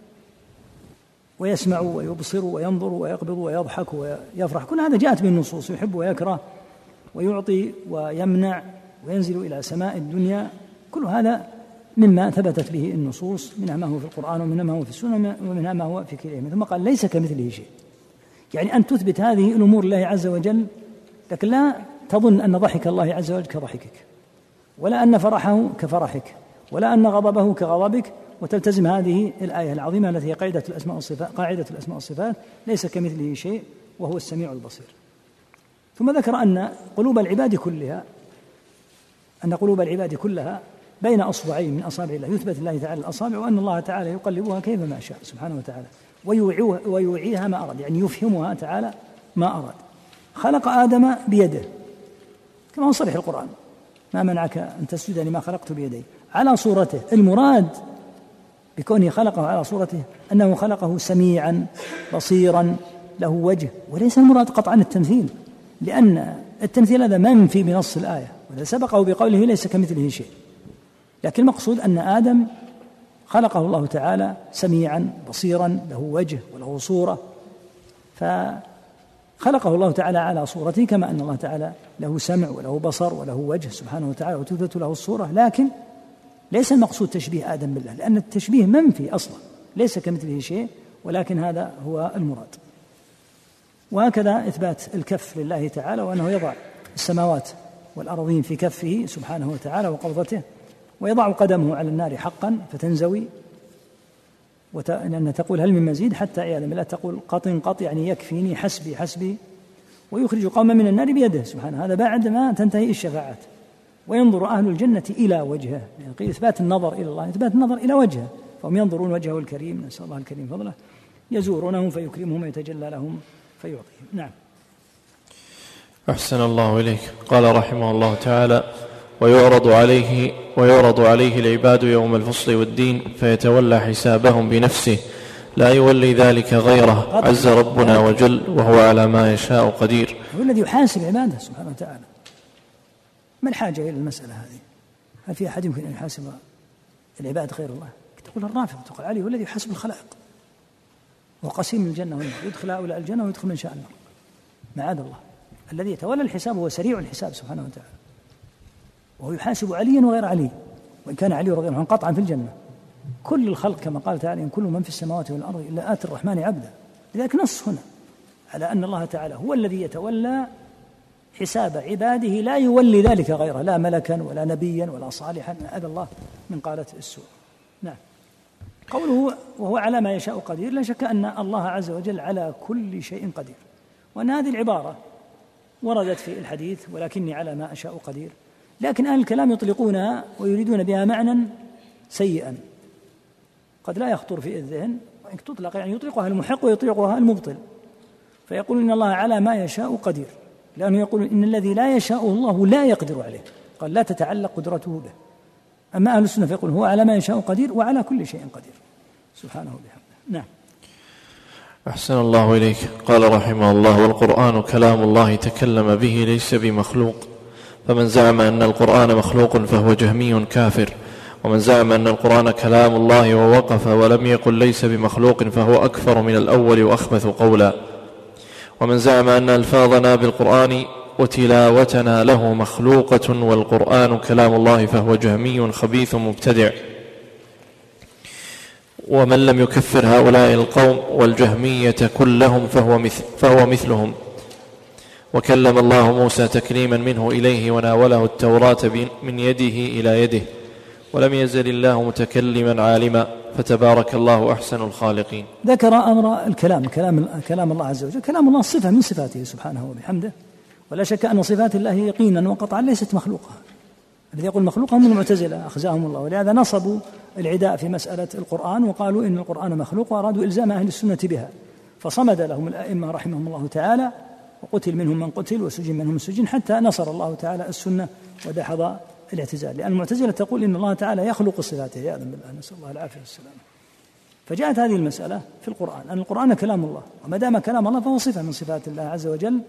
ويسمع ويبصر وينظر ويقبض ويضحك ويفرح، كل هذا جاءت به النصوص، يحب ويكره ويعطي ويمنع وينزل إلى سماء الدنيا، كل هذا مما ثبتت به النصوص، منها ما هو في القرآن ومنها ما هو في السنة ومنها ما هو في كلامه. ثم قال ليس كمثله شيء، يعني أن تثبت هذه الأمور لله عز وجل، لكن لا تظن أن ضحك الله عز وجل كضحكك، ولا أن فرحه كفرحك، ولا أن غضبه كغضبك، وتلتزم هذه الآية العظيمة التي هي قاعدة الأسماء والصفات، قاعدة الأسماء والصفات، ليس كمثله شيء وهو السميع البصير. ثم ذكر أن قلوب العباد كلها أن قلوب العباد كلها بين أصبعين من أصابع الله، يثبت الله تعالى الأصابع، وأن الله تعالى يقلبها كيف ما شاء سبحانه وتعالى، ويوعيها ما أراد، يعني يفهمها تعالى ما أراد. خلق آدم بيده كما هو صريح القرآن، ما منعك أن تسجد لما خلقت بيدي، على صورته. المراد بكونه خلقه على صورته أنه خلقه سميعا بصيرا له وجه، وليس المراد قطعا التمثيل، لأن التمثيل هذا منفي بنص الآية، وإذا سبقه بقوله ليس كمثله شيء. لكن المقصود أن آدم خلقه الله تعالى سميعا بصيرا له وجه وله صورة، فخلقه الله تعالى على صورته، كما أن الله تعالى له سمع وله بصر وله وجه سبحانه وتعالى وتثبت له الصورة. لكن ليس المقصود تشبيه آدم بالله، لأن التشبيه منفي أصلا، ليس كمثله شيء، ولكن هذا هو المراد. وهكذا إثبات الكف لله تعالى، وأنه يضع السماوات والأرضين في كفه سبحانه وتعالى وقبضته، ويضع قدمه على النار حقا فتنزوي، وت... لأن تقول هل من مزيد، حتى عياذا بالله تقول قط قط، يعني يكفيني حسبي حسبي، ويخرج قوما من النار بيده سبحانه. هذا بعد ما تنتهي الشفاعات. وينظر أهل الجنة إلى وجهه، يعني قيل إثبات النظر إلى الله، إثبات النظر إلى وجهه، فهم ينظرون وجهه الكريم، نسأل الله الكريم فضله، يزورونهم فيكرمهم ويتجلى لهم فيعطيهم. نعم. أحسن الله إليك. قال رحمه الله تعالى: ويعرض عليه ويعرض عليه العباد يوم الفصل والدين فيتولى حسابهم بنفسه، لا يولي ذلك غيره، عز ربنا وجل، وهو على ما يشاء قدير. هو الذي يحاسب عباده سبحانه وتعالى. ما الحاجة إلى المسألة هذه؟ هل في أحد يمكن أن يحاسب العباد غير الله؟ تقول الرافض، تقول علي هو الذي يحاسب الخلائق، وقسيم الجنة والنار، يدخل هؤلاء الجنة ويدخل من شاء النار، معاذ الله. الذي يتولى الحساب هو سريع الحساب سبحانه وتعالى، وهو يحاسب عليا وغير علي، وإن كان علي رضي الله عنه قطعا في الجنة. كل الخلق كما قال تعالى: إن كل من في السماوات والأرض إلا آتي الرحمن عبدا. لذلك نص هنا على أن الله تعالى هو الذي يتولى حساب عباده، لا يولي ذلك غيره، لا ملكا ولا نبيا ولا صالحا، أذى الله من قالة السوء. نعم. قوله وهو على ما يشاء قدير، لا شك أن الله عز وجل على كل شيء قدير، وأن هذه العبارة وردت في الحديث: ولكني على ما أشاء قدير. لكن أهل الكلام يطلقونها ويريدون بها معنى سيئا قد لا يخطر في الذهن، وإن تطلق يعني يطلقها المحق ويطلقها المبطل، فيقول إن الله على ما يشاء قدير، لأنه يقول إن الذي لا يشاء الله لا يقدر عليه، قال لا تتعلق قدرته به. أما أهل السنة فيقول هو على ما يشاء قدير وعلى كل شيء قدير سبحانه وبحمده. نعم. أحسن الله إليك. قال رحمه الله: والقرآن كلام الله تكلم به ليس بمخلوق، فمن زعم أن القرآن مخلوق فهو جهمي كافر، ومن زعم أن القرآن كلام الله ووقف ولم يقل ليس بمخلوق فهو أكفر من الأول وأخبث قولا. ومن زعم أن ألفاظنا بالقرآن وتلاوتنا له مخلوقة والقرآن كلام الله فهو جهمي خبيث مبتدع. ومن لم يكفر هؤلاء القوم والجهمية كلهم فهو, مثل فهو مثلهم. وكلم الله موسى تكريما منه إليه، وناوله التوراة من يده إلى يده، ولم يزل الله متكلما عالما، فتبارك الله أحسن الخالقين. ذكر أمر الكلام، كلام, كلام الله عز وجل. كلام الله صفة من صفاته سبحانه وبحمده، ولا شك أن صفات الله يقينا وقطعا ليست مخلوقة. الذي يقول مخلوقة هم المعتزلة أخزاهم الله، ولهذا نصبوا العداء في مسألة القرآن وقالوا إن القرآن مخلوق، وأرادوا إلزام أهل السنة بها، فصمد لهم الأئمة رحمهم الله تعالى، وقتل منهم من قتل وسجن منهم من سجن، حتى نصر الله تعالى السنة ودحض الاعتزال. لأن المعتزلة تقول إن الله تعالى يخلق صفاته، يا ذنب الله، نسأل الله العافية والسلام. فجاءت هذه المسألة في القرآن أن القرآن كلام الله، وما دام كلام الله فهو صفة من صفات الله عز وجل.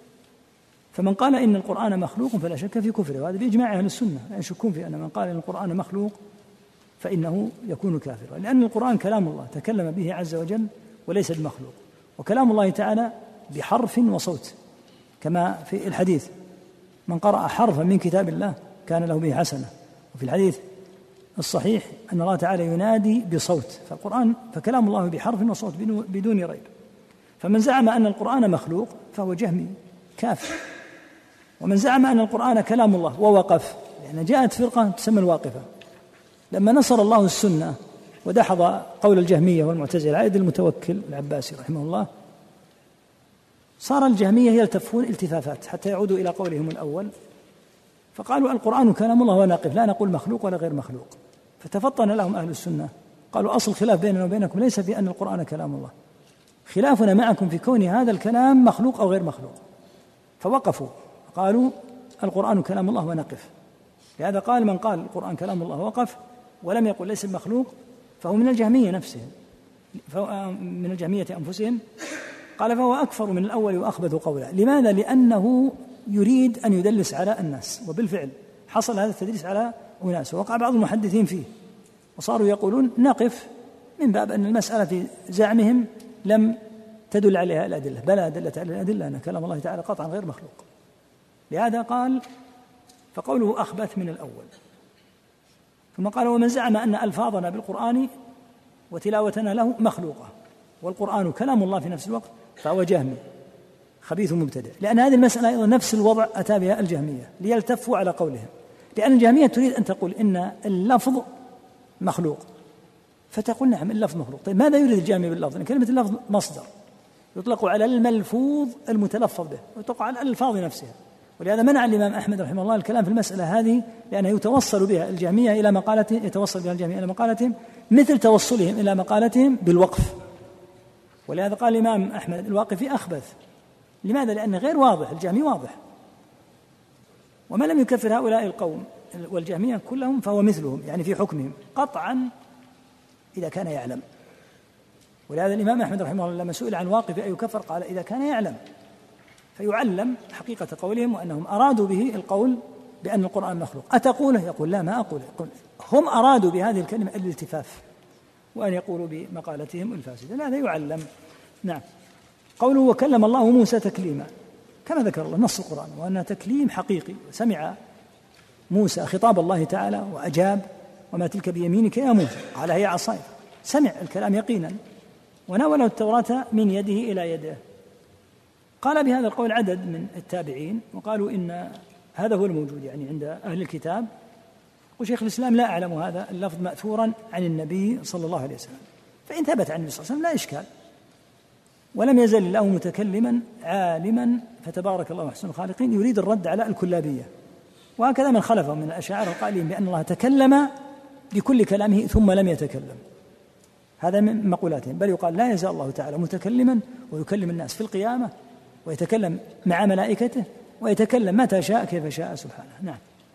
فمن قال إن القرآن مخلوق فلا شك في كفره، وهذا بإجماع أهل السنة، لا يشكون في أن من قال إن القرآن مخلوق فإنه يكون كافرا، لأن القرآن كلام الله تكلم به عز وجل وليس بمخلوق. وكلام الله تعالى بحرف وصوت، كما في الحديث: من قرأ حرفا من كتاب الله كان له به حسنة. وفي الحديث الصحيح أن الله تعالى ينادي بصوت، فالقرآن فكلام الله بحرف وصوت بدون ريب. فمن زعم أن القرآن مخلوق فهو جهمي كافر. ومن زعم أن القرآن كلام الله ووقف، لأن جاءت فرقة تسمى الواقفة، لما نصر الله السنة ودحض قول الجهمية والمعتزلة عائد المتوكل العباسي رحمه الله، صار الجهمية يلتفون التفافات حتى يعودوا إلى قولهم الأول، فقالوا القرآن كلام الله وناقف، لا نقول مخلوق ولا غير مخلوق. فتفطن لهم أهل السنة، قالوا أصل خلاف بيننا وبينكم ليس في أن القرآن كلام الله، خلافنا معكم في كون هذا الكلام مخلوق أو غير مخلوق. فوقفوا قالوا القرآن كلام الله ونقف. لهذا قال من قال القرآن كلام الله وقف ولم يقل ليس بمخلوق فهو من الجهمية نفسهم، من الجهمية أنفسهم. قال فهو أكفر من الأول وأخبث قولا. لماذا؟ لأنه يريد أن يدلس على الناس، وبالفعل حصل هذا التدليس على أناس، ووقع بعض المحدثين فيه، وصاروا يقولون نقف من باب أن المسألة في زعمهم لم تدل عليها الأدلة، بلى دلت على الأدلة أن كلام الله تعالى قطعا غير مخلوق. لهذا قال فقوله أخبث من الأول. ثم قال ومن زعم أن ألفاظنا بالقرآن وتلاوتنا له مخلوقة والقرآن كلام الله في نفس الوقت فهو جهمي. خبيث مبتدع، لأن هذه المسألة أيضا نفس الوضع أتى بها الجهمية ليلتفوا على قولهم، لأن الجهمية تريد أن تقول إن اللفظ مخلوق، فتقول نعم اللفظ مخلوق. طيب ماذا يريد الجهمي باللفظ؟ إن كلمة اللفظ مصدر يطلق على الملفوظ المتلفظ به ويطلق على الألفاظ نفسها، ولهذا منع الإمام أحمد رحمه الله الكلام في المسألة هذه، لأنه يتوصل بها الجهمية إلى مقالتهم يتوصل بها الجهمية إلى مقالتهم مثل توصلهم إلى مقالتهم بالوقف. ولهذا قال الإمام أحمد الواقفي أخبث. لماذا؟ لأنه غير واضح، الجهمي واضح. وما لم يكفر هؤلاء القوم والجهمية كلهم فهو مثلهم، يعني في حكمهم قطعا إذا كان يعلم. ولهذا الإمام أحمد رحمه الله لما سئل عن واقف أي يكفر قال إذا كان يعلم، فيعلم حقيقة قولهم وأنهم أرادوا به القول بأن القرآن مخلوق. أتقوله؟ يقول لا ما أقوله. يقول هم أرادوا بهذه الكلمة الالتفاف وأن يقولوا بمقالتهم الفاسدة، هذا يعلم. نعم. قوله وكلم الله موسى تكليما، كما ذكر الله نص القرآن وأنه تكليم حقيقي، سمع موسى خطاب الله تعالى وأجاب وما تلك بيمينك يا موسى، قال هي عصاي، سمع الكلام يقينا وناوله التوراة من يده إلى يده. قال بهذا القول عدد من التابعين وقالوا إن هذا هو الموجود يعني عند أهل الكتاب، وشيخ الإسلام لا أعلم هذا اللفظ مأثورا عن النبي صلى الله عليه وسلم، فإن ثبت عن النبي صلى الله عليه وسلم لا إشكال. ولم يزل الله متكلما عالما فتبارك الله أحسن الخالقين، يريد الرد على الكلابية، وهكذا من خلفهم من الأشاعرة القائلين بأن الله تكلم بكل كلامه ثم لم يتكلم، هذا من مقولاتهم. بل يقال لا يزال الله تعالى متكلما ويكلم الناس في القيامة ويتكلم مع ملائكته ويتكلم متى شاء كيف شاء سبحانه. نعم.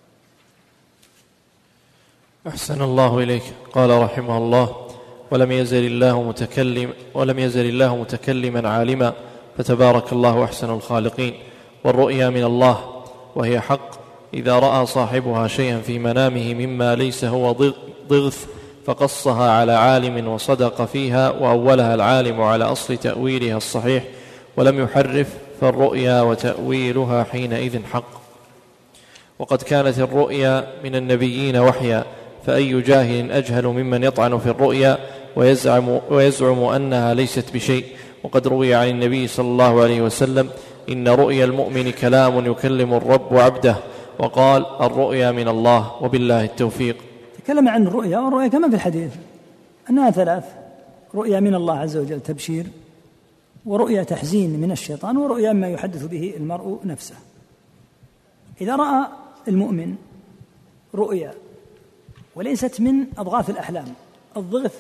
أحسن الله إليك. قال رحمه الله ولم يزل الله متكلم ولم يزل الله متكلما عالما فتبارك الله أحسن الخالقين. والرؤيا من الله وهي حق إذا رأى صاحبها شيئا في منامه مما ليس هو ضغث فقصها على عالم وصدق فيها وأولها العالم على أصل تأويلها الصحيح ولم يحرف، فالرؤيا وتأويلها حينئذ حق. وقد كانت الرؤيا من النبيين وحيا، فأي جاهل أجهل ممن يطعن في الرؤيا ويزعم, ويزعم أنها ليست بشيء. وقد روي عن النبي صلى الله عليه وسلم إن رؤيا المؤمن كلام يكلم الرب عبده، وقال الرؤيا من الله وبالله التوفيق. تكلم عن الرؤيا، والرؤيا كما في الحديث أنها ثلاث: رؤيا من الله عز وجل تبشير، ورؤيا تحزين من الشيطان، ورؤيا ما يحدث به المرء نفسه. إذا رأى المؤمن رؤيا وليست من أضغاث الأحلام، الضغث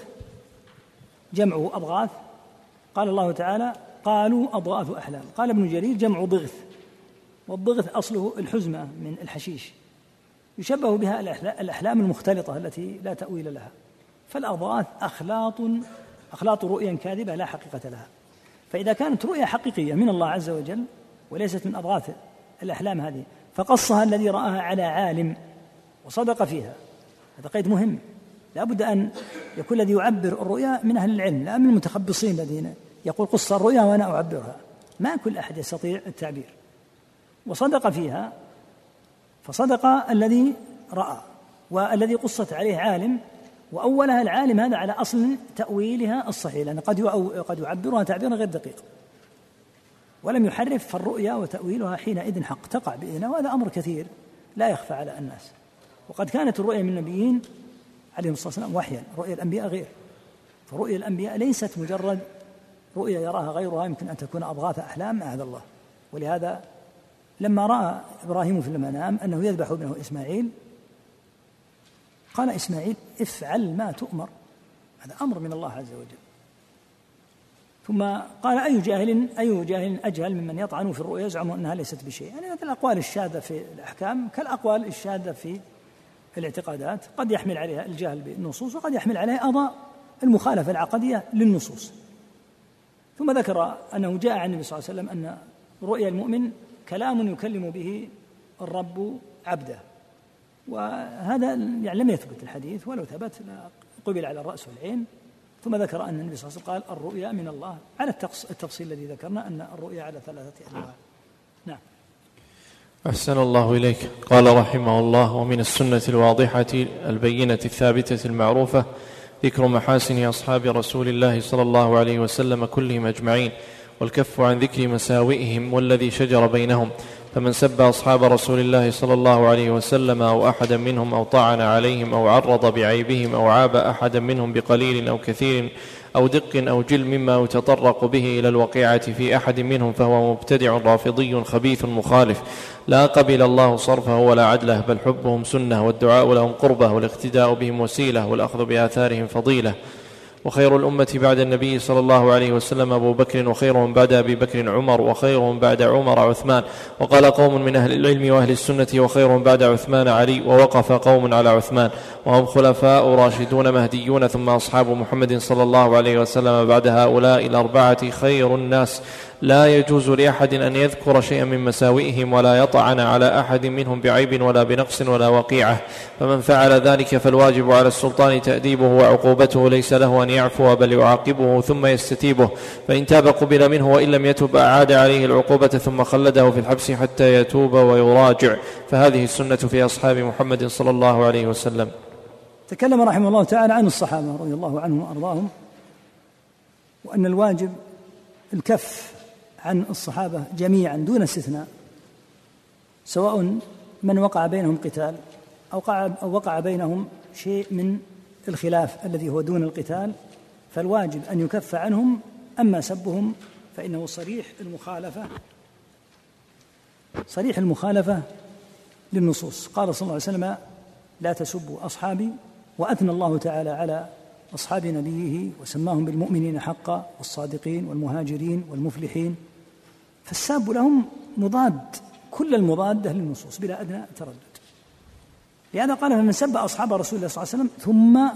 جمعه أضغاث، قال الله تعالى قالوا أضغاث أحلام، قال ابن جرير جمع ضغث، والضغث أصله الحزمة من الحشيش، يشبه بها الأحلام المختلطة التي لا تأويل لها. فالأضغاث أخلاط أخلاط رؤيا كاذبة لا حقيقة لها. فإذا كانت رؤيا حقيقية من الله عز وجل وليست من أضغاث الأحلام هذه، فقصها الذي رآها على عالم وصدق فيها، هذا قيد مهم. لا بد أن يكون الذي يعبر الرؤيا من أهل العلم، لا من المتخبصين الذين يقول قص الرؤيا وأنا أعبرها. ما كل أحد يستطيع التعبير. وصدق فيها، فصدق الذي رأى، والذي قصت عليه عالم وأولها العالم هذا على أصل تأويلها الصحيح، لأن قد قد يعبرها تعبيرا غير دقيق ولم يحرف، فالرؤيا وتأويلها حينئذ حق تقع بإذنه، وهذا أمر كثير لا يخفى على الناس. وقد كانت الرؤيا من النبيين عليهم الصلاة والسلام وحيا، رؤيا الأنبياء غير. فرؤيا الأنبياء ليست مجرد رؤيا يراها غيرها، يمكن أن تكون أضغاث أحلام معاذ الله. ولهذا لما رأى إبراهيم في المنام أنه يذبح ابنه إسماعيل قال إسماعيل افعل ما تؤمر، هذا أمر من الله عز وجل. ثم قال أي جاهل أي جاهل أجهل ممن يطعن في الرؤيا يزعم أنها ليست بشيء. يعني مثل الأقوال الشاذة في الأحكام كالأقوال الشاذة في الاعتقادات، قد يحمل عليها الجهل بالنصوص وقد يحمل عليها أضاء المخالفة العقدية للنصوص. ثم ذكر أنه جاء عن النبي صلى الله عليه وسلم أن رؤيا المؤمن كلام يكلم به الرب عبده، وهذا يعني لم يثبت الحديث، ولو ثبت قبل على الرأس والعين. ثم ذكر أن النبي صلى الله عليه وسلم قال الرؤيا من الله على التفصيل الذي ذكرنا أن الرؤيا على ثلاثة أنواع. نعم. أحسن الله إليك. قال رحمه الله ومن السنة الواضحة البينة الثابتة المعروفة ذكر محاسن أصحاب رسول الله صلى الله عليه وسلم كلهم أجمعين، والكف عن ذكر مساوئهم والذي شجر بينهم. فمن سب أصحاب رسول الله صلى الله عليه وسلم أو أحدا منهم أو طعن عليهم أو عرض بعيبهم أو عاب أحدا منهم بقليل أو كثير أو دق أو جل مما يتطرق به إلى الوقيعة في أحد منهم فهو مبتدع رافضي خبيث مخالف، لا قبل الله صرفه ولا عدله، بل حبهم سنة، والدعاء لهم قربة، والاقتداء بهم وسيلة، والأخذ بآثارهم فضيلة. وخير الأمة بعد النبي صلى الله عليه وسلم أبو بكر، وخيرهم بعد أبي بكر عمر، وخيرهم بعد عمر عثمان. وقال قوم من أهل العلم وأهل السنة وخيرهم بعد عثمان علي، ووقف قوم على عثمان، وهم خلفاء راشدون مهديون، ثم أصحاب محمد صلى الله عليه وسلم بعد هؤلاء الأربعة خير الناس. لا يجوز لأحد أن يذكر شيئا من مساوئهم ولا يطعن على أحد منهم بعيب ولا بنقص ولا وقيعة، فمن فعل ذلك فالواجب على السلطان تأديبه وعقوبته، ليس له أن يعفو بل يعاقبه ثم يستتيبه، فإن تاب قبل منه، وإن لم يتب أعاد عليه العقوبة ثم خلده في الحبس حتى يتوب ويراجع. فهذه السنة في أصحاب محمد صلى الله عليه وسلم. تكلم رحمه الله تعالى عن الصحابة رضي الله عنهم وأرضاهم، وأن الواجب الكف عن الصحابة جميعا دون استثناء، سواء من وقع بينهم قتال أو وقع بينهم شيء من الخلاف الذي هو دون القتال، فالواجب أن يكف عنهم. أما سبهم فإنه صريح المخالفة صريح المخالفة للنصوص. قال صلى الله عليه وسلم: لا تسبوا أصحابي، وأثنى الله تعالى على أصحاب نبيه وسماهم بالمؤمنين حقا والصادقين والمهاجرين والمفلحين، فالساب لهم مضاد، كل المضادة للنصوص بلا أدنى تردد. لهذا قال: فمن سب أصحاب رسول الله صلى الله عليه وسلم، ثم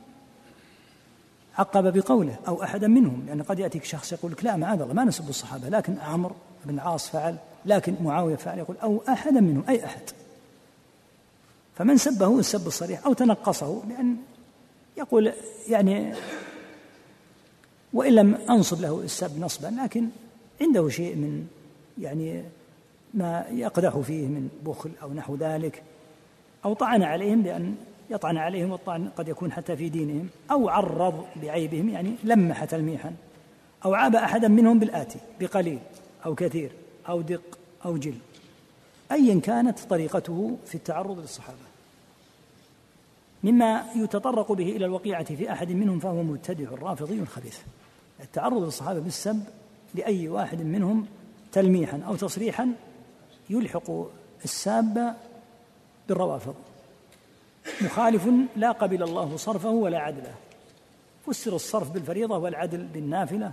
عقب بقوله أو أحدا منهم، لأن قد يأتيك شخص يقول لك: لا معاذ الله ما نسب الصحابة، لكن عمرو بن العاص فعل، لكن معاوية فعل، يقول أو أحدا منهم، أي أحد. فمن سبه السب الصريح أو تنقصه، لأن يقول يعني وإن لم أنصب له السب نصبا، لكن عنده شيء من يعني ما يقدح فيه من بخل أو نحو ذلك، أو طعن عليهم، لأن يطعن عليهم والطعن قد يكون حتى في دينهم، أو عرض بعيبهم يعني لمح تلميحا، أو عاب أحدا منهم بالآتي بقليل أو كثير أو دق أو جل، أيا كانت طريقته في التعرض للصحابة مما يتطرق به إلى الوقيعة في أحد منهم فهو مبتدع رافضي خبيث. التعرض للصحابة بالسب لأي واحد منهم تلميحا أو تصريحا يلحق الساب بالروافض، مخالف لا قبل الله صرفه ولا عدله. فسر الصرف بالفريضة والعدل بالنافلة،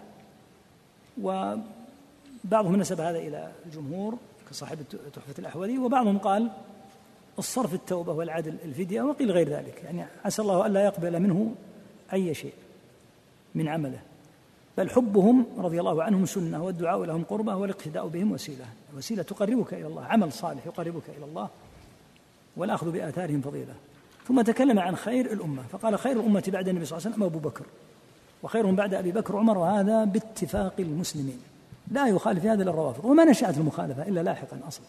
وبعضهم نسب هذا إلى الجمهور كصاحب تحفة الأحوذي، وبعضهم قال الصرف التوبة والعدل الفدية، وقيل غير ذلك، يعني عسى الله ألا يقبل منه أي شيء من عمله، بل حبهم رضي الله عنهم سنة، والدعاء لهم قربة، والاقتداء بهم وسيلة، وسيلة تقربك إلى الله، عمل صالح يقربك إلى الله، والأخذ بآثارهم فضيلة. ثم تكلم عن خير الأمة فقال: خير الأمة بعد النبي صلى الله عليه وسلم أبو بكر، وخيرهم بعد أبي بكر عمر، وهذا باتفاق المسلمين، لا يخالف هذا الروافض، وما نشأت المخالفة إلا لاحقا أصلا.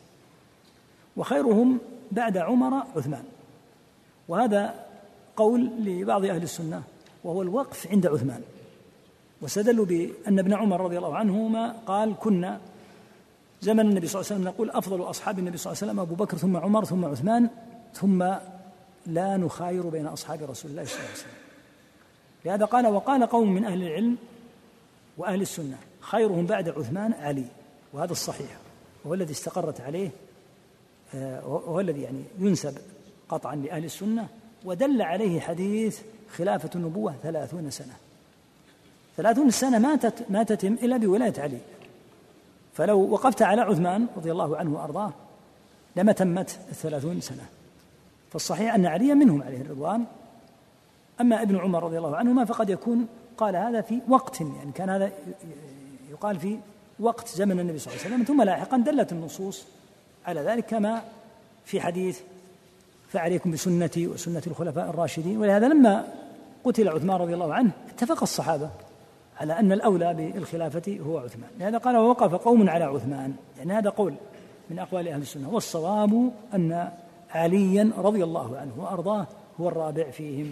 وخيرهم بعد عمر عثمان، وهذا قول لبعض أهل السنة، وهو الوقف عند عثمان، واستدلوا بأن ابن عمر رضي الله عنهما قال: كنا زمن النبي صلى الله عليه وسلم نقول أفضل أصحاب النبي صلى الله عليه وسلم أبو بكر ثم عمر ثم عثمان، ثم لا نخاير بين أصحاب رسول الله صلى الله عليه وسلم. لهذا قال: وقال قوم من أهل العلم وأهل السنة خيرهم بعد عثمان علي، وهذا الصحيح، وهو الذي استقرت عليه، وهو الذي يعني ينسب قطعا لأهل السنة، ودل عليه حديث خلافة النبوة ثلاثون سنة. ثلاثون سنة ما ما تتم إلا بولاية علي، فلو وقفت على عثمان رضي الله عنه وأرضاه لما تمت الثلاثون سنة. فالصحيح أن علي منهم عليه الرضوان. أما ابن عمر رضي الله عنهما فقد يكون قال هذا في وقت، يعني كان هذا يقال في وقت زمن النبي صلى الله عليه وسلم، ثم لاحقا دلت النصوص على ذلك، كما في حديث: فعليكم بسنتي وسنة الخلفاء الراشدين. ولهذا لما قتل عثمان رضي الله عنه اتفق الصحابة على أن الأولى بالخلافة هو عثمان، لهذا قال: ووقف قوم على عثمان، يعني هذا قول من أقوال أهل السنة. والصواب أن عليا رضي الله عنه وأرضاه هو الرابع فيهم،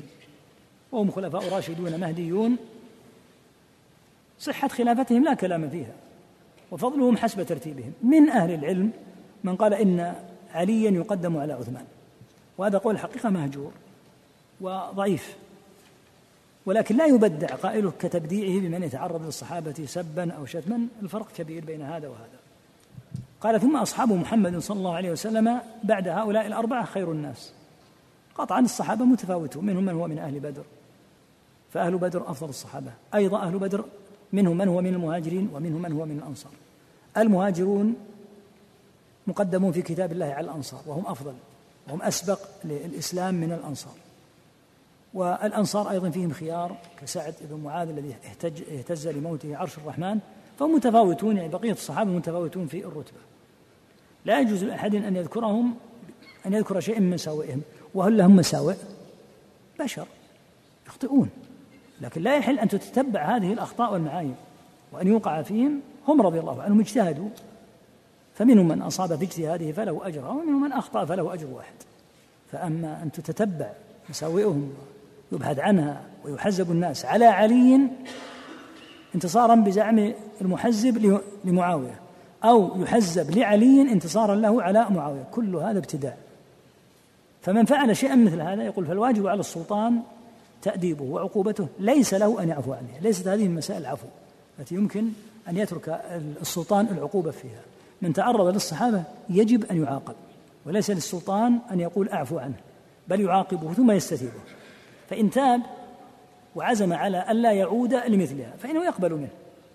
وهم خلفاء راشدون مهديون، صحة خلافتهم لا كلام فيها، وفضلهم حسب ترتيبهم. من أهل العلم من قال إن عليا يقدم على عثمان، وهذا قول الحقيقة مهجور وضعيف، ولكن لا يبدع قائله كتبديعه بمن يتعرض للصحابة سبا أو شتما، الفرق كبير بين هذا وهذا. قال ثم أصحاب محمد صلى الله عليه وسلم بعد هؤلاء الأربعة خير الناس. قطعا الصحابة متفاوتون، منهم من هو من أهل بدر، فأهل بدر أفضل الصحابة، أيضا أهل بدر منهم من هو من المهاجرين ومنهم من هو من الأنصار. المهاجرون مقدمون في كتاب الله على الأنصار وهم أفضل وهم أسبق للإسلام من الأنصار، والأنصار أيضا فيهم خيار كسعد بن معاذ الذي اهتج اهتز لموته عرش الرحمن، فهم متفاوتون، يعني بقية الصحابة متفاوتون في الرتبة. لا يجوز لأحد أن يذكرهم أن يذكر شيئا من مساوئهم، وهل لهم مساوئ؟ بشر يخطئون، لكن لا يحل أن تتتبع هذه الأخطاء والمعايب وأن يوقع فيهم. هم رضي الله عنهم اجتهدوا، فمنهم من أصاب في اجتهاده فله أجر، ومنهم من أخطأ فله أجر واحد. فأما أن تتتبع مساوئهم يبحث عنها ويحزب الناس على علي انتصارا بزعم المحزب لمعاوية، أو يحزب لعلي انتصارا له على معاوية، كل هذا ابتداع. فمن فعل شيئا مثل هذا يقول فالواجب على السلطان تأديبه وعقوبته، ليس له أن يعفو عنه. ليست هذه المسائل العفو التي يمكن أن يترك السلطان العقوبة فيها. من تعرض للصحابة يجب أن يعاقب، وليس للسلطان أن يقول أعفو عنه، بل يعاقبه ثم يستتيبه. فإن تاب وعزم على ألا يعود لمثلها فإنه يقبل منه،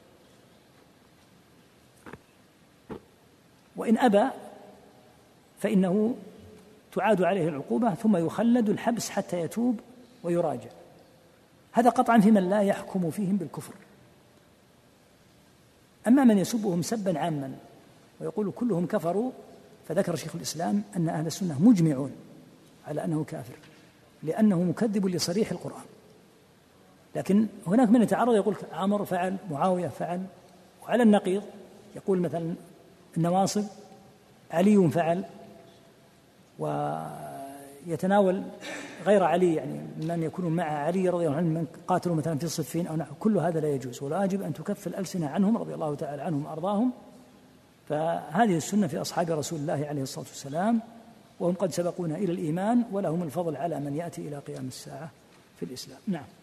وإن أبى فإنه تعاد عليه العقوبة ثم يخلد الحبس حتى يتوب ويراجع. هذا قطعا في من لا يحكم فيهم بالكفر. أما من يسبهم سبا عاما ويقول كلهم كفروا، فذكر شيخ الإسلام أن أهل السنة مجمعون على أنه كافر لأنه مكذب لصريح القرآن. لكن هناك من يتعرض يقول عمر فعل، معاوية فعل، وعلى النقيض يقول مثلا النواصب علي فعل، ويتناول غير علي يعني من يكون مع علي رضي الله عنه من قاتلوا مثلا في الصفين أو نحو. كل هذا لا يجوز، ولا يجب أن تكف الألسنة عنهم رضي الله تعالى عنهم وأرضاهم. فهذه السنة في أصحاب رسول الله عليه الصلاة والسلام، وهم قد سبقونا إلى الإيمان ولهم الفضل على من يأتي إلى قيام الساعة في الإسلام. نعم.